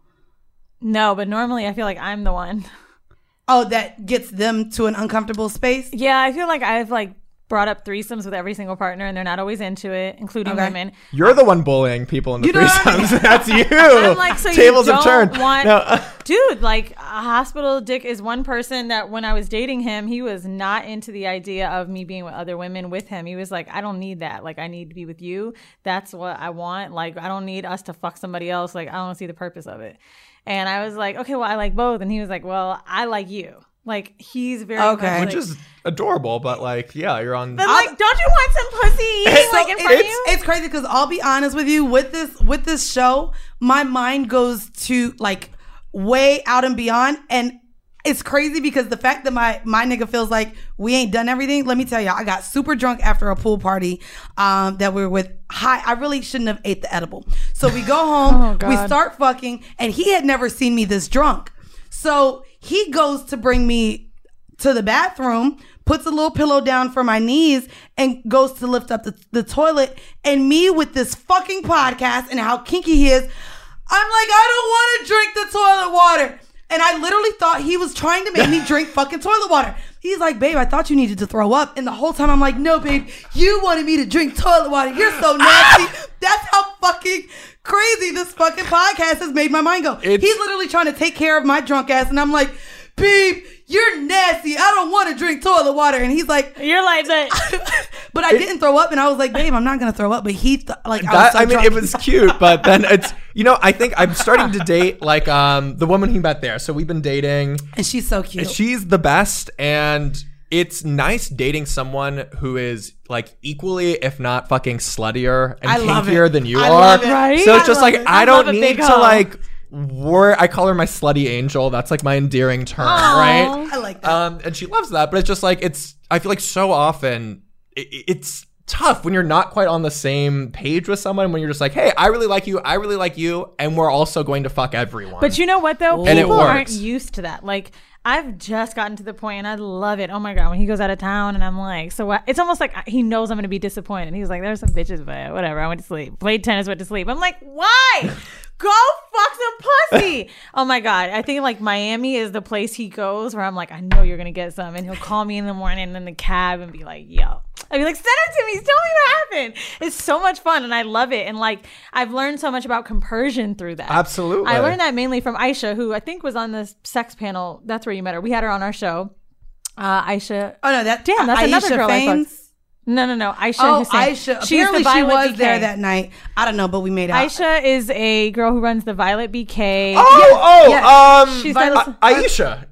No, but normally I feel like I'm the one. Oh, that gets them to an uncomfortable space? Yeah, I feel like I've like brought up threesomes with every single partner and they're not always into it, including Okay. women. You're the one bullying people in the You know what I mean? threesomes. That's you. I'm like, so Tables you have don't turned. want, No. dude, like a hospital dick is one person that when I was dating him, he was not into the idea of me being with other women with him. He was like, I don't need that. Like, I need to be with you. That's what I want. Like, I don't need us to fuck somebody else. Like, I don't see the purpose of it. And I was like, okay, well, I like both. And he was like, well, I like you. Like, he's very Okay. much Which like, is adorable, but like, yeah, you're on. but like, don't you want some pussy eating So like in it's, front of you? it's crazy because I'll be honest with you with this with this show, my mind goes to like way out and beyond, and it's crazy because the fact that my my nigga feels like we ain't done everything. Let me tell you, I got super drunk after a pool party um, that we were with. High, I really shouldn't have ate the edible. So we go home, Oh, God. we start fucking, and he had never seen me this drunk. So he goes to bring me to the bathroom, puts a little pillow down for my knees, and goes to lift up the, the toilet. And me with this fucking podcast and how kinky he is, I'm like, I don't want to drink the toilet water. And I literally thought he was trying to make me drink fucking toilet water. He's like, babe, I thought you needed to throw up. And the whole time I'm like, no, babe, you wanted me to drink toilet water. You're so nasty. That's how fucking crazy this fucking podcast has made my mind go. It's- He's literally trying to take care of my drunk ass. And I'm like, babe, you're nasty. I don't want to drink toilet water. And he's like, You're like that. but I didn't throw up. And I was like, babe, I'm not going to throw up. But he, th- like, I, was That, so I mean, drunk. it was cute, but then it's, you know, I think I'm starting to date like um the woman he met there. So we've been dating. And she's so cute. She's the best, and it's nice dating someone who is like equally, if not fucking sluttier and I love kinkier it. than you I are. love it. Right? So it's I just love like it. I I don't love a need big to hoe. like word. I call her my slutty angel. That's like my endearing term, right? I like that. Um, and she loves that, but it's just like it's. I feel like so often it, it's tough when you're not quite on the same page with someone. When you're just like, hey, I really like you, I really like you, and we're also going to fuck everyone. But you know what though? And it People aren't works. used to that. Like I've just gotten to the point, and I love it. Oh my god, when he goes out of town, and I'm like, so what? It's almost like he knows I'm gonna be disappointed. He's like, there's some bitches, but whatever. I went to sleep. Played tennis, went to sleep. I'm like, why? Go fuck some pussy. Oh my god, I think like Miami is the place he goes where I'm like, I know you're gonna get some, and he'll call me in the morning in the cab and be like, yo. I'd be like, send it to me. Tell me what happened. It's so much fun, and I love it. And like, I've learned so much about compersion through that. Absolutely. I learned that mainly from Aisha, who I think was on the sex panel. That's where you met her. We had her on our show. Uh, Aisha. oh, no, that Damn, that's Aisha another girl I Faines? fucked. No, no, no. Aisha Oh, Hussein. Aisha. She's Apparently the she Violet was B K. there that night. I don't know, but we made out. Aisha is a girl who runs the Violet B K. oh, oh, yes. um, She's I- done- I- Aisha.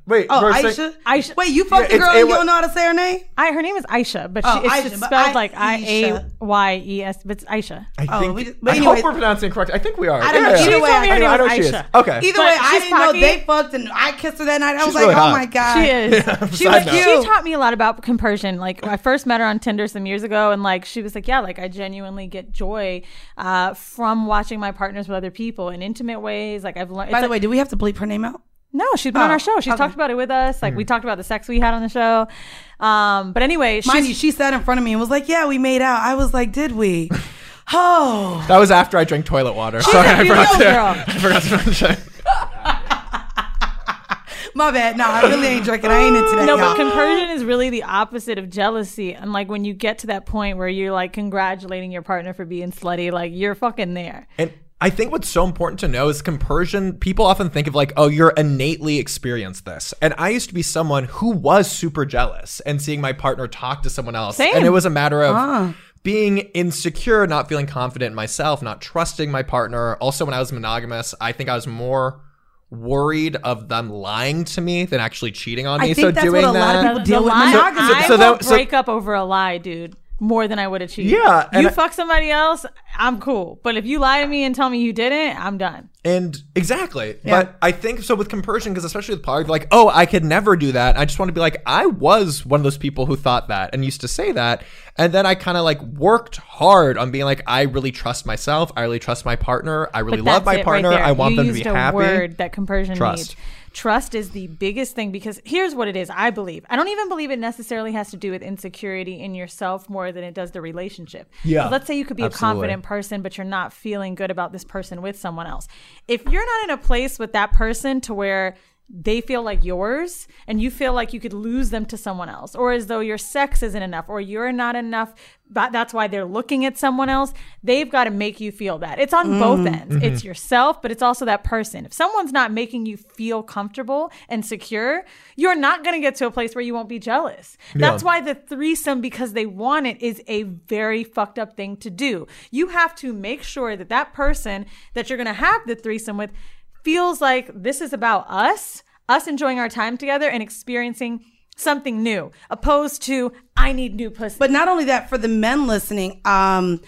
Wait, Oh, we're Aisha? saying- Aisha. Wait, you fucked Yeah, the girl it's- and it you wa- don't know how to say her name? I her name is Aisha, but she, Oh, it's Aisha, just but spelled I- like I A Aisha. Y E S, but it's Aisha. I Oh, think. we just- but I anyway- hope we're pronouncing it correct. I think we are. I don't know. Yeah. Either She way, told me I- her name I know was she is. Aisha. Okay. Either But way, I she's didn't know cocky. they fucked and I kissed her that night. I was She's like, really oh hot. my God. She is. she Side was. note. She taught me a lot about compersion. Like I first met her on Tinder some years ago, and like she was like, "Yeah, like I genuinely get joy uh, from watching my partners with other people in intimate ways." Like I've learned. By it's the like- way, do we have to bleep her name out? No, she's been on Oh, our show. She's okay. talked about it with us. Like we talked about the sex we had on the show. Um, but anyway, Mind she's, you, she sat in front of me and was like, yeah, we made out. I was like, did we? Oh. That was after I drank toilet water. Sorry, a I forgot to. beautiful girl. I forgot to mention. My bad. No, I really ain't drinking. I ain't into that. no, y'all. but compersion is really the opposite of jealousy. And like when you get to that point where you're like congratulating your partner for being slutty, like you're fucking there. And I think what's so important to know is compersion. People often think of like, oh, you're innately experienced this. And I used to be someone who was super jealous and seeing my partner talk to someone else. Same. And it was a matter of Ah. being insecure, not feeling confident in myself, not trusting my partner. Also, when I was monogamous, I think I was more worried of them lying to me than actually cheating on I me. think so that's doing what a lot of that, people deal with lie, monogamy. I So- so will that- so- break up over a lie, dude. More than I would have cheated. Yeah, and you I- fuck somebody else, I'm cool. But if you lie to me and tell me you didn't, I'm done. And exactly. Yeah. But I think so with compersion, because especially with poly, like, oh, I could never do that. I just want to be like, I was one of those people who thought that and used to say that. And then I kind of like worked hard on being like, I really trust myself. I really trust my partner. I really But love that's my it right partner. there. I want you them to used be a happy. word that compersion Trust. needs. Trust is the biggest thing because here's what it is. I believe. I don't even believe it necessarily has to do with insecurity in yourself more than it does the relationship. Yeah, 'Cause let's say you could be absolutely. a confident person, but you're not feeling good about this person with someone else. If you're not in a place with that person to where they feel like yours and you feel like you could lose them to someone else, or as though your sex isn't enough or you're not enough, but that's why they're looking at someone else, they've got to make you feel that. It's on both ends. Mm-hmm. It's yourself, but it's also that person. If someone's not making you feel comfortable and secure, you're not going to get to a place where you won't be jealous. That's why the threesome, because they want it, is a very fucked up thing to do. You have to make sure that that person that you're going to have the threesome with feels like this is about us, us enjoying our time together and experiencing something new, opposed to I need new pussy. But not only that, for the men listening, um,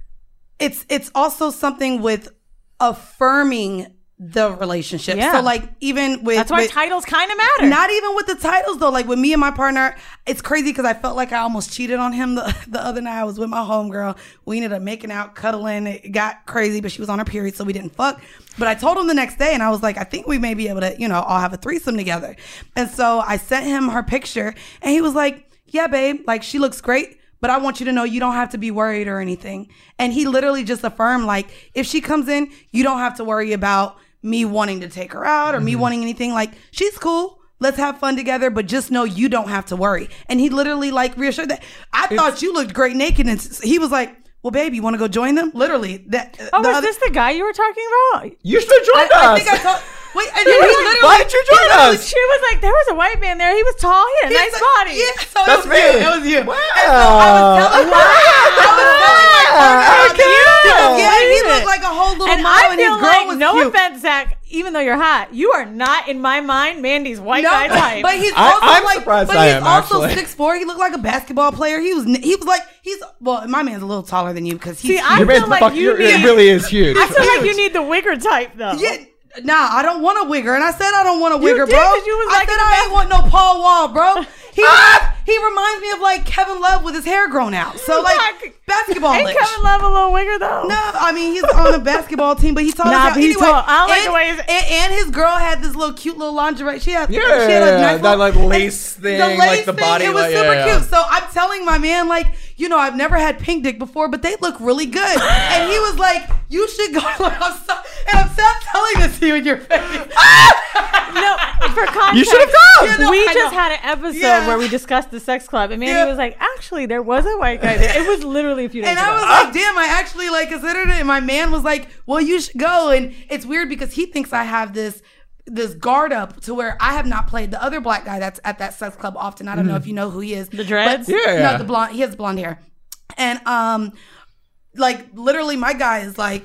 it's it's also something with affirming the relationship. Yeah. So like even with that's why with- titles kind of matter. Not even with the titles though. Like with me and my partner, it's crazy because I felt like I almost cheated on him the, the other night. I was with my homegirl. We ended up making out, cuddling. It got crazy, but she was on her period, so we didn't fuck. But I told him the next day, and I was like, I think we may be able to, you know, all have a threesome together. And so I sent him her picture, and he was like, yeah, babe, like she looks great. But I want you to know you don't have to be worried or anything. And he literally just affirmed, like, if she comes in, you don't have to worry about me wanting to take her out or me wanting anything. Like, she's cool. Let's have fun together, but just know you don't have to worry. And he literally like reassured that. I thought you looked great naked. And he was like, well, babe, you want to go join them? Literally. That. oh, the was other- this the guy you were talking about? You should have joined I, us. I think I told. Wait, and then he literally. Why did you join us? She was like, there was a white man there. He was tall. He had a nice He's like- body. Yeah, so That's it was me. you. It was you. Wow. And so I was telling her. I was telling my partner how Okay. cute. Yeah, he Believe looked it. like a whole little And model, I and his feel girl like, was no cute. offense, Zach, even though you're hot, you are not in my mind Mandy's white No, guy type. but he's I- also I'm like, surprised but I he's am, also actually. six four. He looked like a basketball player. He was, he was like, he's well, my man's a little taller than you because he's. See, I Your feel man's like fuck- you your- need- it really is huge. I feel like you need the wigger type though. yeah, nah, I don't want a wigger, and I said I don't want a wigger, did, bro. 'cause you was I like said in the I ain't want no Paul Wall, bro. He he reminds me of like Kevin Love with his hair grown out. So like Zach, basketball. Ain't Kevin Love a little wigger though? No, I mean he's on a basketball team, but he tall Nah, as hell. but he's Anyway, tall. I don't like and, the way he's- and, and his girl had this little cute little lingerie. She had Yeah, she had a nice that, little- like, lace and thing, the like, lace the thing, body, It was like, super yeah, yeah. cute. So I'm telling my man, like, you know, I've never had pink dick before, but they look really good. And he was like, you should go. Like, I'm so, and I'm stop telling this to you in your face. No, for context, You should have gone. Yeah, no, we I just know. had an episode Yeah. where we discussed the sex club, and Mandy Yeah. was like, "Actually, there was a white guy there." It was literally a few days And ago. I was like, damn, I actually like considered it. And my man was like, well, you should go. And it's weird because he thinks I have this this guard up to where I have not played the other black guy that's at that sex club often. I don't know if you know who he is. The dreads? But- Yeah, yeah. No, the blonde. He has blonde hair. And um, like literally, my guy is like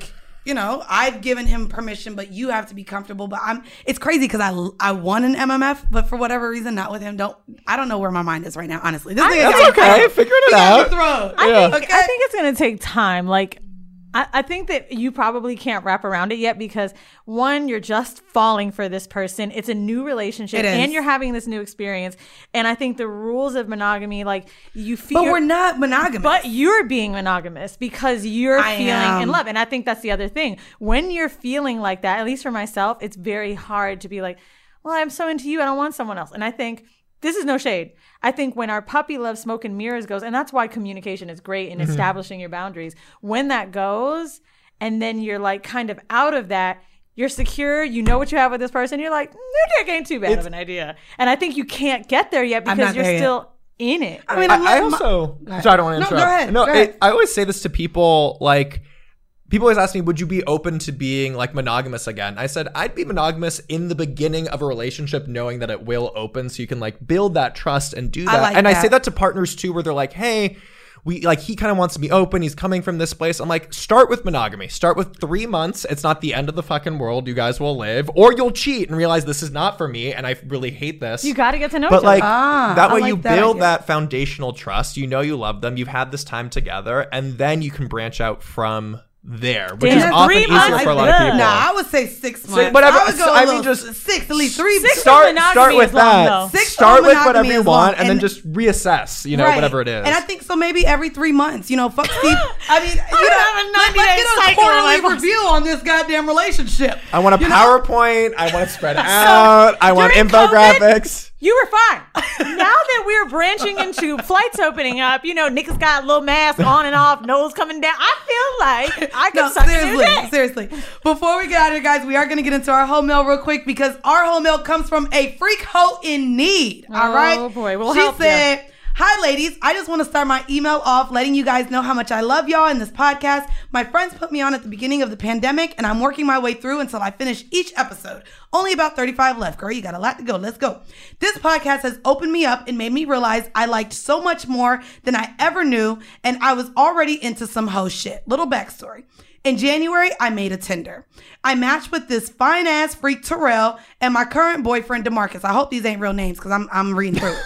you know, I've given him permission, but you have to be comfortable. But I'm, it's crazy because I, I want an M M F, but for whatever reason, not with him. Don't, I don't know where my mind is right now, honestly. This I, nigga That's got okay. me Figuring it thrown. He got me out. thrown. I, Yeah. think, Okay. I think it's going to take time. Like, I, I think that you probably can't wrap around it yet because, one, you're just falling for this person. It's a new relationship It is. and you're having this new experience. And I think the rules of monogamy, like, you feel. But we're not monogamous. But you're being monogamous because you're I feeling am. in love. And I think that's the other thing. When you're feeling like that, at least for myself, it's very hard to be like, well, I'm so into you, I don't want someone else. And I think this is no shade. I think when our puppy love, smoke and mirrors goes, and that's why communication is great in Mm-hmm. establishing your boundaries. When that goes, and then you're like kind of out of that, you're secure, you know what you have with this person, you're like, no, dick ain't too bad of an idea. And I think you can't get there yet I'm because not you're there yet. still in it. I mean, I, I'm I not- also. ahead. Sorry, I don't want to No, go interrupt. ahead, No, go ahead. it, I always say this to people. Like, people always ask me, "Would you be open to being like monogamous again?" I said, "I'd be monogamous in the beginning of a relationship, knowing that it will open, so you can like build that trust and do I that." like and I that. say that to partners too, where they're like, "Hey." We like he kind of wants to be open. He's coming from this place. I'm like, start with monogamy. Start with three months. It's not the end of the fucking world. You guys will live, or you'll cheat and realize this is not for me, and I really hate this. You got to get to know But each like other. Ah, that I way like you that build idea. that foundational trust. You know you love them. You've had this time together, and then you can branch out from there, which Damn, is often three easier months? for a lot of Ugh. people. Nah, I would say six months. whatever. I would go So, a I mean, little- just- six, at least three. Six start monogamy start with is long, that. though. Six Start on with monogamy whatever you is want, long, and then and- just reassess. You know, Right. whatever it is. And I think so maybe every three months, you know, fuck Steve. I mean, you have a know, let, ninety-day let's get a cycle in my quarterly boss. review on this goddamn relationship. I want a You know? PowerPoint. I want it spread out. I want during infographics. You were fine. Now that we're branching into flights opening up, you know, niggas got a little mask on and off, nose coming down. I feel like I could No, suck seriously, it in. seriously. Before we get out of here, guys, we are going to get into our home mail real quick because our home mail comes from a freak hoe in need. All Oh, right? boy. We'll she help said, hi, ladies. I just want to start my email off letting you guys know how much I love y'all in this podcast. My friends put me on at the beginning of the pandemic, and I'm working my way through until I finish each episode. Only about thirty-five left, girl. You got a lot to go. Let's go. This podcast has opened me up and made me realize I liked so much more than I ever knew, and I was already into some hoe shit. Little backstory. In January, I made a Tinder. I matched with this fine ass freak Terrell and my current boyfriend DeMarcus. I hope these ain't real names because I'm I'm reading through it.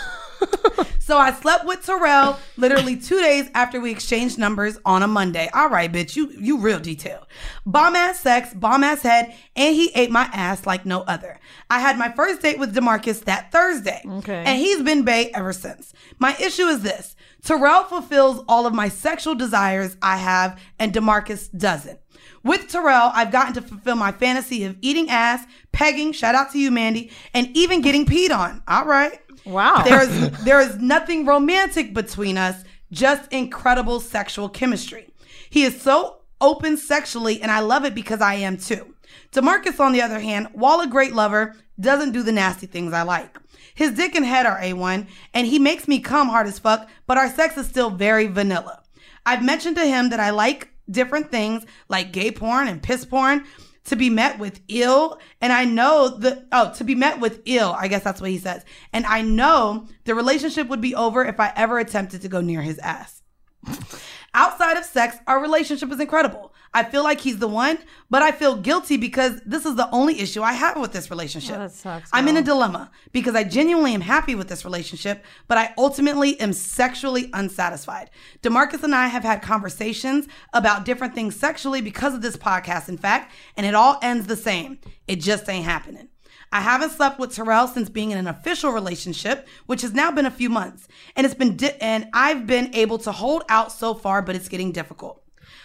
So I slept with Terrell literally two days after we exchanged numbers on a Monday. All right, bitch, you you real detailed. Bomb ass sex, bomb ass head, and he ate my ass like no other. I had my first date with DeMarcus that Thursday. Okay. And he's been bae ever since. My issue is this. Terrell fulfills all of my sexual desires I have, and DeMarcus doesn't. With Terrell, I've gotten to fulfill my fantasy of eating ass, pegging, shout out to you, Mandy, and even getting peed on. All right. Wow. There is there is nothing romantic between us, just incredible sexual chemistry. He is so open sexually, and I love it because I am too. DeMarcus, on the other hand, while a great lover, doesn't do the nasty things I like. His dick and head are A one, and he makes me come hard as fuck, but our sex is still very vanilla. I've mentioned to him that I like different things like gay porn and piss porn, to be met with ill, and I know the oh to be met with ill, I guess that's what he says. And I know the relationship would be over if I ever attempted to go near his ass. Outside of sex, our relationship is incredible. I feel like he's the one, but I feel guilty because this is the only issue I have with this relationship. Oh, that sucks, I'm in a girl. dilemma because I genuinely am happy with this relationship, but I ultimately am sexually unsatisfied. DeMarcus and I have had conversations about different things sexually because of this podcast, in fact, and it all ends the same. It just ain't happening. I haven't slept with Terrell since being in an official relationship, which has now been a few months, and it's been di- and I've been able to hold out so far, but it's getting difficult.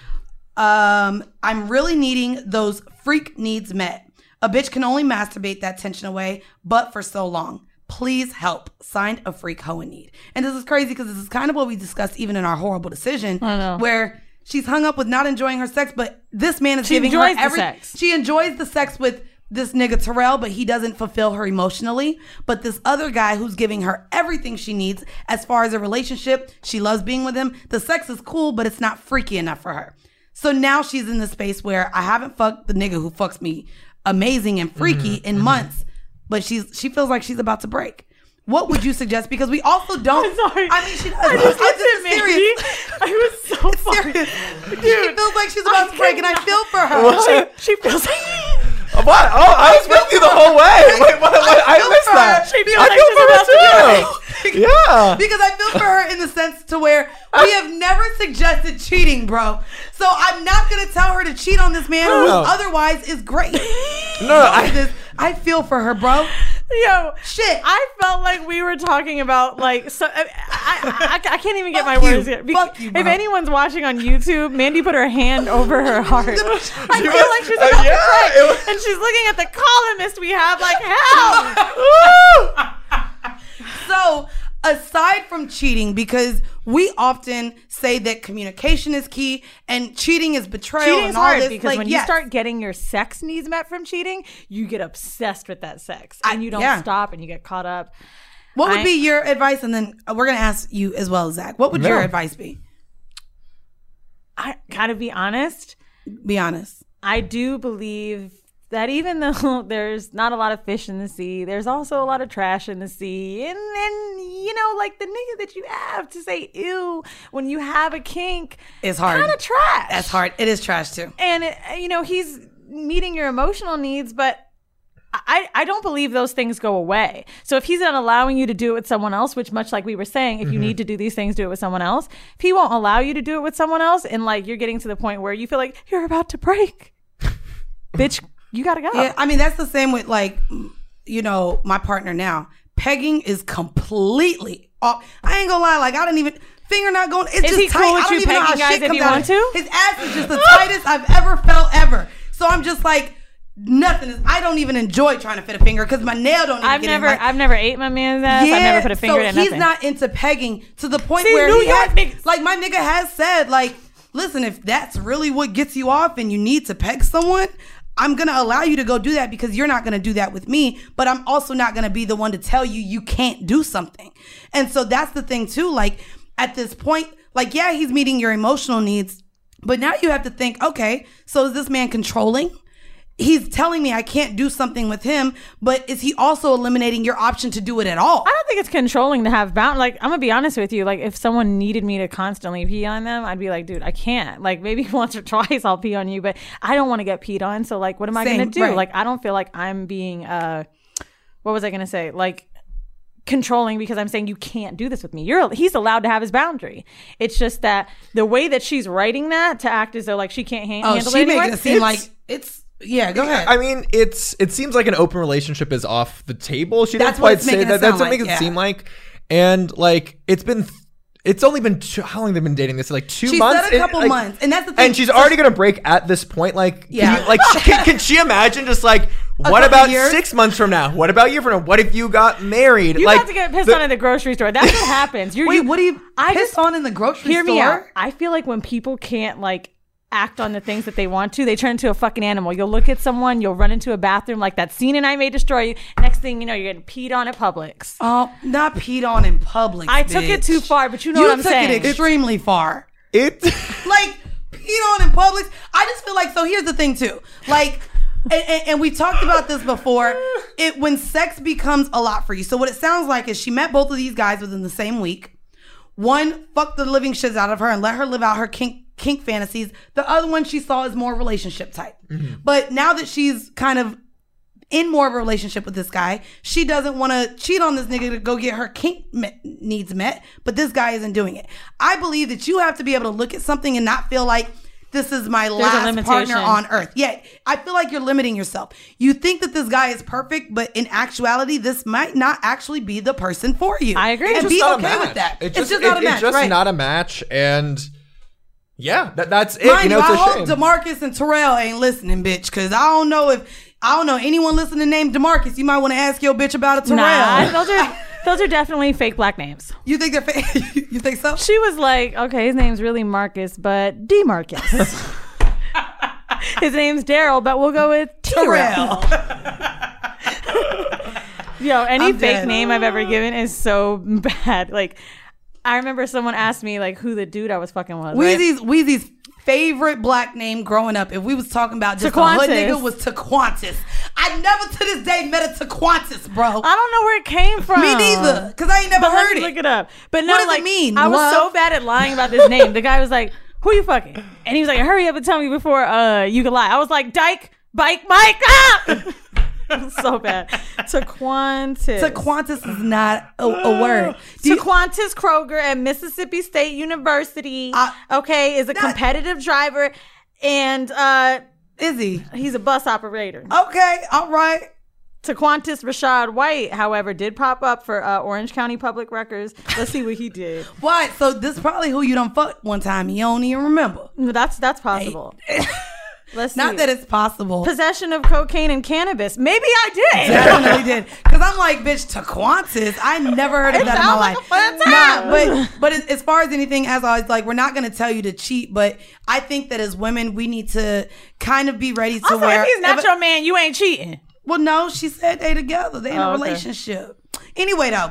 Um, I'm really needing those freak needs met. A bitch can only masturbate that tension away, but for so long. Please help. Signed, a freak hoe in need. And this is crazy because this is kind of what we discussed even in our horrible decision, I know. where she's hung up with not enjoying her sex, but this man is She giving enjoys her the every. sex. She enjoys the sex with this nigga Terrell, but he doesn't fulfill her emotionally. But this other guy who's giving her everything she needs as far as a relationship, she loves being with him. The sex is cool, but it's not freaky enough for her. So now she's in the space where I haven't fucked the nigga who fucks me amazing and freaky Mm-hmm, in mm-hmm. months, but she's she feels like she's about to break. what would you suggest? Because we also don't. I'm sorry. I mean, she does. I just I, looked this at is Mandy. serious. I was so It's funny. serious. Dude, She feels like she's about I to break, and I cannot- feel for her. She, she feels like What? Oh, I was with you the whole way. Wait, what? what? I feel missed for that. her. She feels I like feel she's for about to her too. Yeah. Because I feel for her in the sense to where we have never suggested cheating, bro. So I'm not gonna tell her to cheat on this man who No. otherwise is great. No, I, This- I feel for her, bro. yo, Shit. I felt like we were talking about like so. I, I, I, I can't even get Fuck my you. words here. Be- Fuck you, if bro. anyone's watching on YouTube, Mandy put her hand over her heart. I feel was- like she's uh, about yeah, to cry, it was- and she's looking at the columnist we have like help. So, aside from cheating, because we often say that communication is key and cheating is betrayal Cheating's and all hard this, because like, when yes. you start getting your sex needs met from cheating, you get obsessed with that sex and I- you don't yeah. stop and you get caught up. What would I- be your advice? And then we're gonna ask you as well, Zach. What would your Yeah. advice be? I gotta be honest. Be honest. I do believe that even though there's not a lot of fish in the sea, there's also a lot of trash in the sea. And then, you know, like the nigga that you have to say ew when you have a kink It's hard. kind of trash. That's hard. It is trash too. And, it, you know, he's meeting your emotional needs, but I, I don't believe those things go away. So if he's not allowing you to do it with someone else, which much like we were saying, if you need to do these things, do it with someone else. If he won't allow you to do it with someone else and like you're getting to the point where you feel like you're about to break, bitch, you gotta go. Yeah, I mean that's the same with like, you know, my partner now. Pegging is completely off. I ain't gonna lie, like I didn't even finger not going. It's Is just he tight. cool with I don't you even know how pegging guys shit if comes you out want of it. to? His ass is just the tightest I've ever felt ever. So I'm just like. Nothing is. I don't even enjoy trying to fit a finger because my nail don't even I've get never, in. Like, I've never ate my man's ass. yeah, I've never put a finger so in he's nothing. not into pegging to the point See, where New he York has, niggas- like my nigga has said, like, listen, if that's really what gets you off and you need to peg someone, I'm gonna allow you to go do that because you're not gonna do that with me. But I'm also not gonna be the one to tell you you can't do something. And so that's the thing too. Like at this point, like yeah, he's meeting your emotional needs, but now you have to think, okay, so is this man controlling? He's telling me I can't do something with him, but is he also eliminating your option to do it at all? I don't think it's controlling to have bound. Like, I'm gonna be honest with you. Like, if someone needed me to constantly pee on them, I'd be like, dude, I can't. Like, maybe once or twice I'll pee on you, but I don't want to get peed on. So, like, what am I Same, gonna do? right. Like, I don't feel like I'm being, uh, what was I gonna say? Like, controlling because I'm saying you can't do this with me. You're he's allowed to have his boundary. It's just that the way that she's writing that to act as though like she can't ha- Oh, handle she it anymore. making it seem It's- like it's yeah. Go ahead. I mean, it's it seems like an open relationship is off the table. She That's didn't what quite it's say making it that. That's sound what makes like, it yeah. seem like. And like it's been, it's only been two, how long they've been dating? This like two She months. said a And, couple like- months, and that's the thing. And she's So already gonna break at this point. Like, Yeah. can you, like, she, can, can she imagine just like, what couple about years? six months from now? What about a year from now? What if you got married? You like, have to get pissed the- on at the grocery store. That's what happens. You're, Wait, you, what do you I piss just- on in the grocery Hear store? me out. I feel like when people can't like act on the things that they want to, they turn into a fucking animal. You'll look at someone, you'll run into a bathroom like that scene in I May Destroy You. Next thing you know, you're getting peed on at Publix. Oh, not peed on in public. I took it bitch. too far, but you know You what I'm took saying. it extremely far. It. Like peed on in Publix. I just feel like so. Here's the thing too. Like, and, and, and we talked about this before. It when sex becomes a lot for you. So what it sounds like is she met both of these guys within the same week. One fucked the living shit out of her and let her live out her kink kink fantasies. The other one she saw as more relationship type. Mm-hmm. But now that she's kind of in more of a relationship with this guy, she doesn't want to cheat on this nigga to go get her kink me- needs met, but this guy isn't doing it. I believe that you have to be able to look at something and not feel like this is my a last limitation. partner on earth. Yeah, I feel like you're limiting yourself. You think that this guy is perfect, but in actuality, this might not actually be the person for you. I agree. And It's be not a okay match. with that. It's It's just, just not it- a match, It's just right? not a match, and yeah, that, that's it. Mind you know, you, it's I a hope shame. DeMarcus and Terrell ain't listening, bitch, because I don't know if I don't know anyone listening named DeMarcus. You might want to ask your bitch about a Terrell. Nah, those are those are definitely fake black names. You think they're fake? You think so? She was like, okay, his name's really Marcus, but DeMarcus. His name's Daryl, but we'll go with Terrell. Yo, any I'm fake dead. name I've ever given is so bad. Like, I remember someone asked me like who the dude I was fucking was. right? Weezy's Weezy's favorite black name growing up, if we was talking about just a Taquantis. hood nigga, was Taquantis. I I never to this day met a Taquantis, bro. I don't know where it came from. Me neither, because I ain't never But let heard me it. look it up. But no, What does like it mean? I was Love? so bad at lying about this name. The guy was like, "Who you fucking?" And he was like, "Hurry up and tell me before uh you can lie." I was like, "Dyke, Bike, Mike." Ah! So bad. Taquantis. Taquantis is not a, a word. Do you- Taquantis Kroger at Mississippi State University. Uh, okay, is a that- competitive driver, and uh, Is he? he's a bus operator. Okay, all right. Taquantis Rashad White, however, did pop up for uh, Orange County Public Records. Let's see what he did. What? So this is probably who you done fucked one time. You don't even remember. That's that's possible. Let's see. Not that it's possible. Possession of cocaine and cannabis. Maybe I did. Definitely did. Because I'm like, bitch, Taquantis. I never heard of It that in my sounds life. like a fun Nah, time. but but as as far as anything, as always, like, we're not going to tell you to cheat, but I think that as women, we need to kind of be ready to Also, where. if he's not if- your man, you ain't cheating. well, no, she said they together. They in Oh, a okay. relationship. Anyway, though.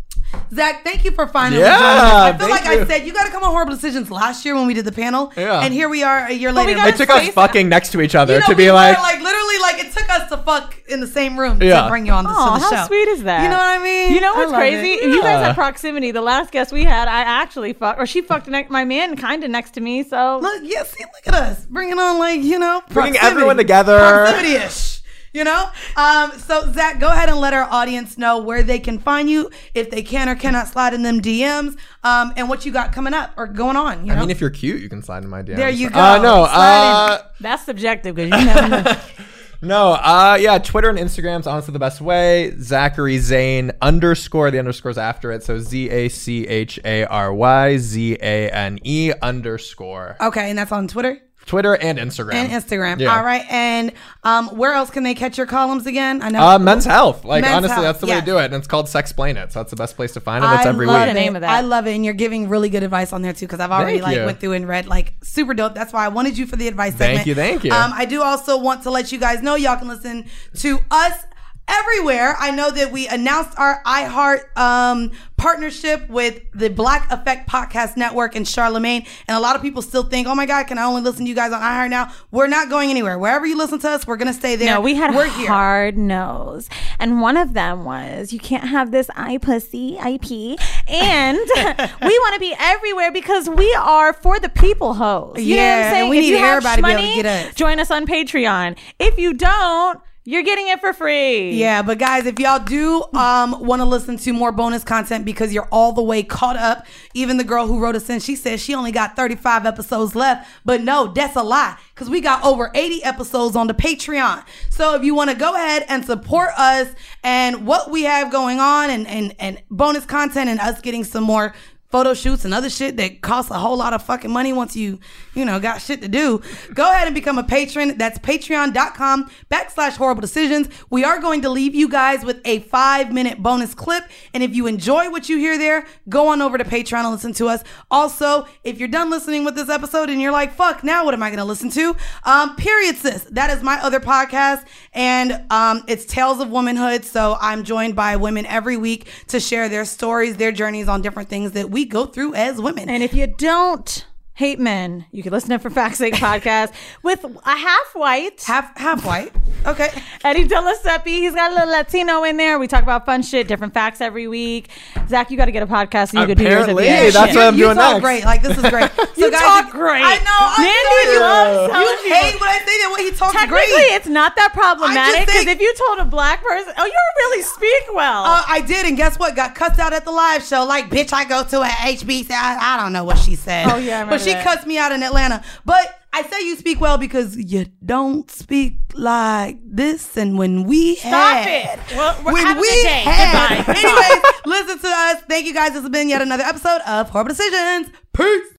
Zach, thank you for finally Yeah, joining us. I feel thank like I you. said you got to come on Horrible Decisions last year when we did the panel, Yeah. and here we are a year But we later. gotta It took us Space- fucking next to each other You know, to we be were, like, like literally, like it took us to fuck in the same room Yeah. to bring you on the, Oh, to the show. how sweet is that? You know what I mean? You know I what's love crazy? it. You guys Yeah. had proximity. The last guest we had, I actually fucked, or she fucked ne- my man kind of next to me. So Look, yeah, see, look at us bringing on like you know, Bringing proximity. everyone together. proximity-ish. You know, um, so Zach, go ahead and let our audience know where they can find you if they can or cannot slide in them D Ms, um, and what you got coming up or going on. You know, I mean, if you're cute, you can slide in my D Ms. There you go. Uh, no, Slide uh, that's subjective because you never know. no, uh, yeah, Twitter and Instagram's honestly the best way. Zachary Zane underscore, the underscore's after it. So Z A C H A R Y Z A N E underscore. okay, and that's on Twitter Twitter and Instagram. and Instagram. Yeah. All right, and um, where else can they catch your columns again? I know. Uh, Men's Health. Like, Men's honestly, Health, that's the way yes. to do it. And it's called Sexplain It. So that's the best place to find it. That's I every love week. the name of that. I love it, and you're giving really good advice on there too. Because I've already Thank like you. went through and read like super dope. That's why I wanted you for the advice Thank segment. you, thank you. Um, I do also want to let you guys know y'all can listen to us everywhere. I know that we announced our iHeart um, partnership with the Black Effect Podcast Network and Charlemagne, and a lot of people still think, "Oh my God, can I only listen to you guys on iHeart now?" We're not going anywhere. Wherever you listen to us, we're gonna stay there. No, we had we're hard no's, and one of them was you can't have this I pussy I P, and we want to be everywhere because we are for the people hoes. You know what Yeah, I'm saying? and we If need you have everybody to be able to shmoney, get us. join us on Patreon. If you don't, you're getting it for free. Yeah, but guys, if y'all do um, want to listen to more bonus content because you're all the way caught up, even the girl who wrote us in, she said she only got thirty-five episodes left. But no, that's a lie because we got over eighty episodes on the Patreon. So if you want to go ahead and support us and what we have going on and, and, and bonus content and us getting some more photo shoots and other shit that costs a whole lot of fucking money once you, you know, got shit to do, go ahead and become a patron. That's patreon.com backslash horrible decisions. We are going to leave you guys with a five minute bonus clip. And if you enjoy what you hear there, go on over to Patreon and listen to us. Also, if you're done listening with this episode and you're like, fuck, now what am I going to listen to? Um, Period Sis. That is my other podcast. And um, it's Tales of Womanhood. So I'm joined by women every week to share their stories, their journeys on different things that we go through as women. And if you don't hate men, you can listen to For Fact's Sake podcast with a half white half half white. Okay. Eddie De La Sepi. He's got a little Latino in there. We talk about fun shit, different facts every week. Zach, you got to get a podcast so you could do yours at the Apparently, end. that's Shit. what I'm you doing talk next. great. Like, this is great. So You guys, talk if- great. I know. I Mandy know. loves You telling people. hate when I say that when he talks Technically, great. it's not that problematic because think- if you told a black person, oh, you really speak well. Uh, I did, and guess what? Got cussed out at the live show. Like, bitch, I go to a H B C. I, I don't know what she said. Oh, yeah, I remember but she that. cussed me out in Atlanta. But I say you speak well because you don't speak like this. And when we Stop had, it. Well, we're when having we a day. had, Goodbye. anyways, listen to us. Thank you guys. This has been yet another episode of Horrible Decisions. Peace.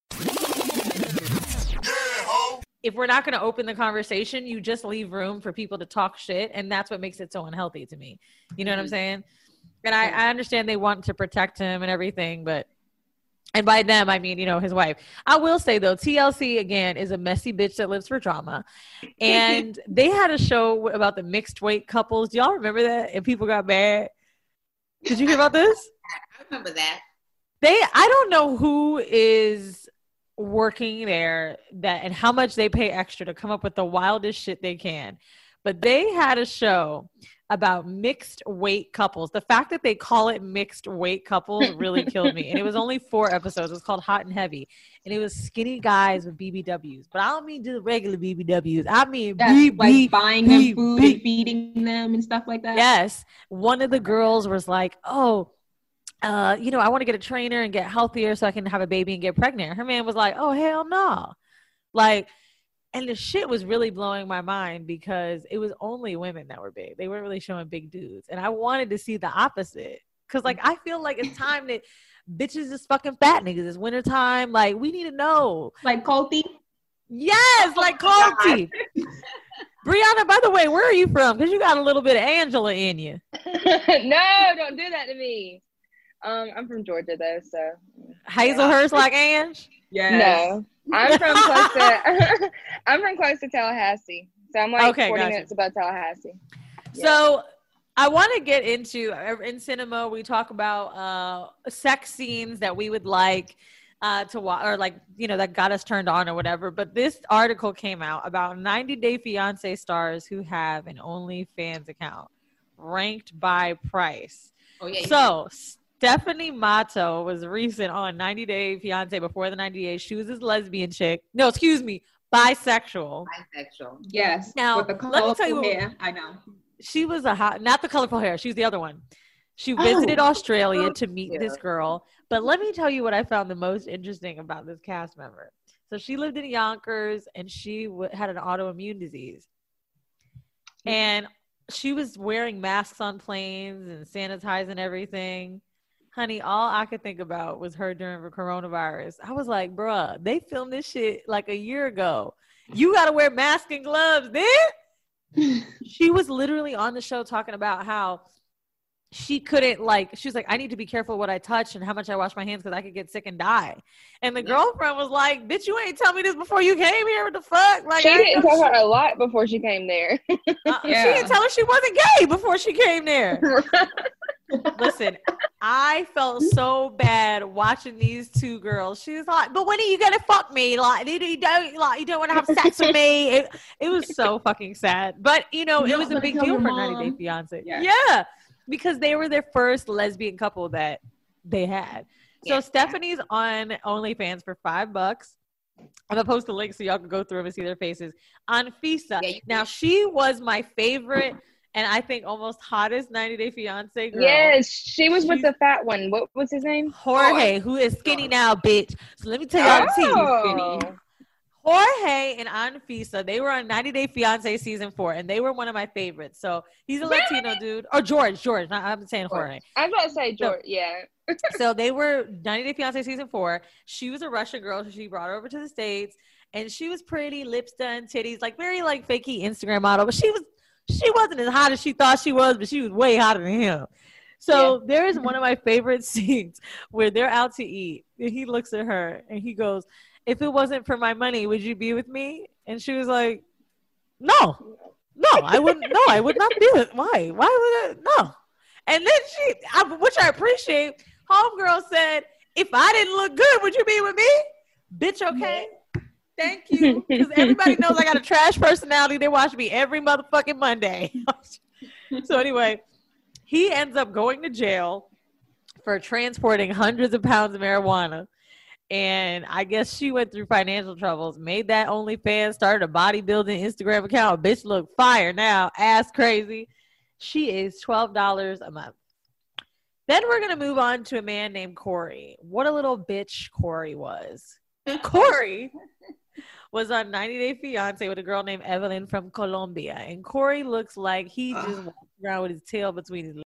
If we're not going to open the conversation, you just leave room for people to talk shit. And that's what makes it so unhealthy to me. You know what I'm saying? And I, I understand they want to protect him and everything, but, and by them, I mean, you know, his wife. I will say though, T L C again is a messy bitch that lives for drama. And they had a show about the mixed weight couples. Do y'all remember that? And people got mad. Did you hear about this? I remember that. They, I don't know who is working there that and how much they pay extra to come up with the wildest shit they can. but they had a show about mixed weight couples. The fact that they call it mixed weight couples really killed me. And it was only four episodes. It was called Hot and Heavy. And it was skinny guys with B B Ws. But I don't mean just regular B B Ws. I mean That's B B, like buying B B. them food, feeding them and stuff like that. Yes. One of the girls was like, oh, uh, you know, I want to get a trainer and get healthier so I can have a baby and get pregnant. Her man was like, oh, hell no. Like, and the shit was really blowing my mind because it was only women that were big. They weren't really showing big dudes. And I wanted to see the opposite. Because, like, I feel like it's time that bitches is fucking fat niggas. It's wintertime. Like, we need to know. Like Colty? Yes, like Colty. Brianna, by the way, where are you from? Because you got a little bit of Angela in you. No, don't do that to me. Um, I'm from Georgia, though, so. Hazelhurst like Ange? Yes. No. I'm from close to I'm from close to Tallahassee. So I'm like Okay, forty gotcha. minutes above Tallahassee. Yeah. So I want to get into, in cinema, we talk about uh, sex scenes that we would like uh, to watch, or like, you know, that got us turned on or whatever. But this article came out about ninety Day Fiancé stars who have an OnlyFans account ranked by price. Oh, yeah. So Stephanie Matto was recent on ninety Day Fiancé before the ninety days. She was this lesbian chick. No, excuse me, bisexual. Bisexual. Yes. Now, with the let me tell colorful you what- hair. I know. She was a hot, not the colorful hair. She was the other one. She visited Oh. Australia to meet Yeah. this girl. But let me tell you what I found the most interesting about this cast member. So she lived in Yonkers and she w- had an autoimmune disease. And she was wearing masks on planes and sanitizing everything. Honey, all I could think about was her during the coronavirus. I was like, bruh, they filmed this shit like a year ago. You got to wear masks and gloves then? She was literally on the show talking about how she couldn't, like, she was like, I need to be careful what I touch and how much I wash my hands because I could get sick and die. And the girlfriend was like, bitch, you ain't tell me this before you came here. What the fuck? Like, She I didn't know tell she- her a lot before she came there. uh, Yeah. She didn't tell her she wasn't gay before she came there. Listen, I felt so bad watching these two girls. She was like, "But when are you gonna fuck me? Like, you you don't like you don't want to have sex with me." It, it was so fucking sad, but you know, You it was don't a big tell deal your for mom. ninety Day Fiance. Yeah. Yeah, because they were their first lesbian couple that they had. So Yeah. Stephanie's on OnlyFans for five bucks. I'm gonna post the link so y'all can go through them and see their faces. On Fisa. Yeah, you Now she was my favorite and I think almost hottest ninety Day Fiance girl. Yes, she was with She- the fat one. What was his name? Jorge, who is skinny now, bitch. So let me tell y'all the tea. Oh. Jorge and Anfisa, they were on ninety Day Fiance season four, and they were one of my favorites. So he's a Latino dude. Or George, George. Not, I'm saying Jorge. I was about to say George. Yeah. So they were ninety Day Fiance season four. She was a Russian girl, so she brought her over to the States, and she was pretty, lips done, titties, like very like fakey Instagram model. But she was she wasn't as hot as she thought she was, but she was way hotter than him. So there is one of my favorite scenes where they're out to eat, and he looks at her and he goes, "If it wasn't for my money, would you be with me?" And she was like, "No, no, I wouldn't. No, I would not be with. Why? Why would I? No." And then she, I, which I appreciate, homegirl said, "If I didn't look good, would you be with me, bitch? Okay, thank you." Because everybody knows I got a trash personality. They watch me every motherfucking Monday. So anyway, he ends up going to jail for transporting hundreds of pounds of marijuana. And I guess she went through financial troubles, made that OnlyFans, started a bodybuilding Instagram account. Bitch look fire now, ass crazy. She is twelve dollars a month. Then we're going to move on to a man named Corey. What a little bitch Corey was. Corey was on ninety Day Fiance with a girl named Evelyn from Colombia. And Corey looks like he just walked around with his tail between his legs.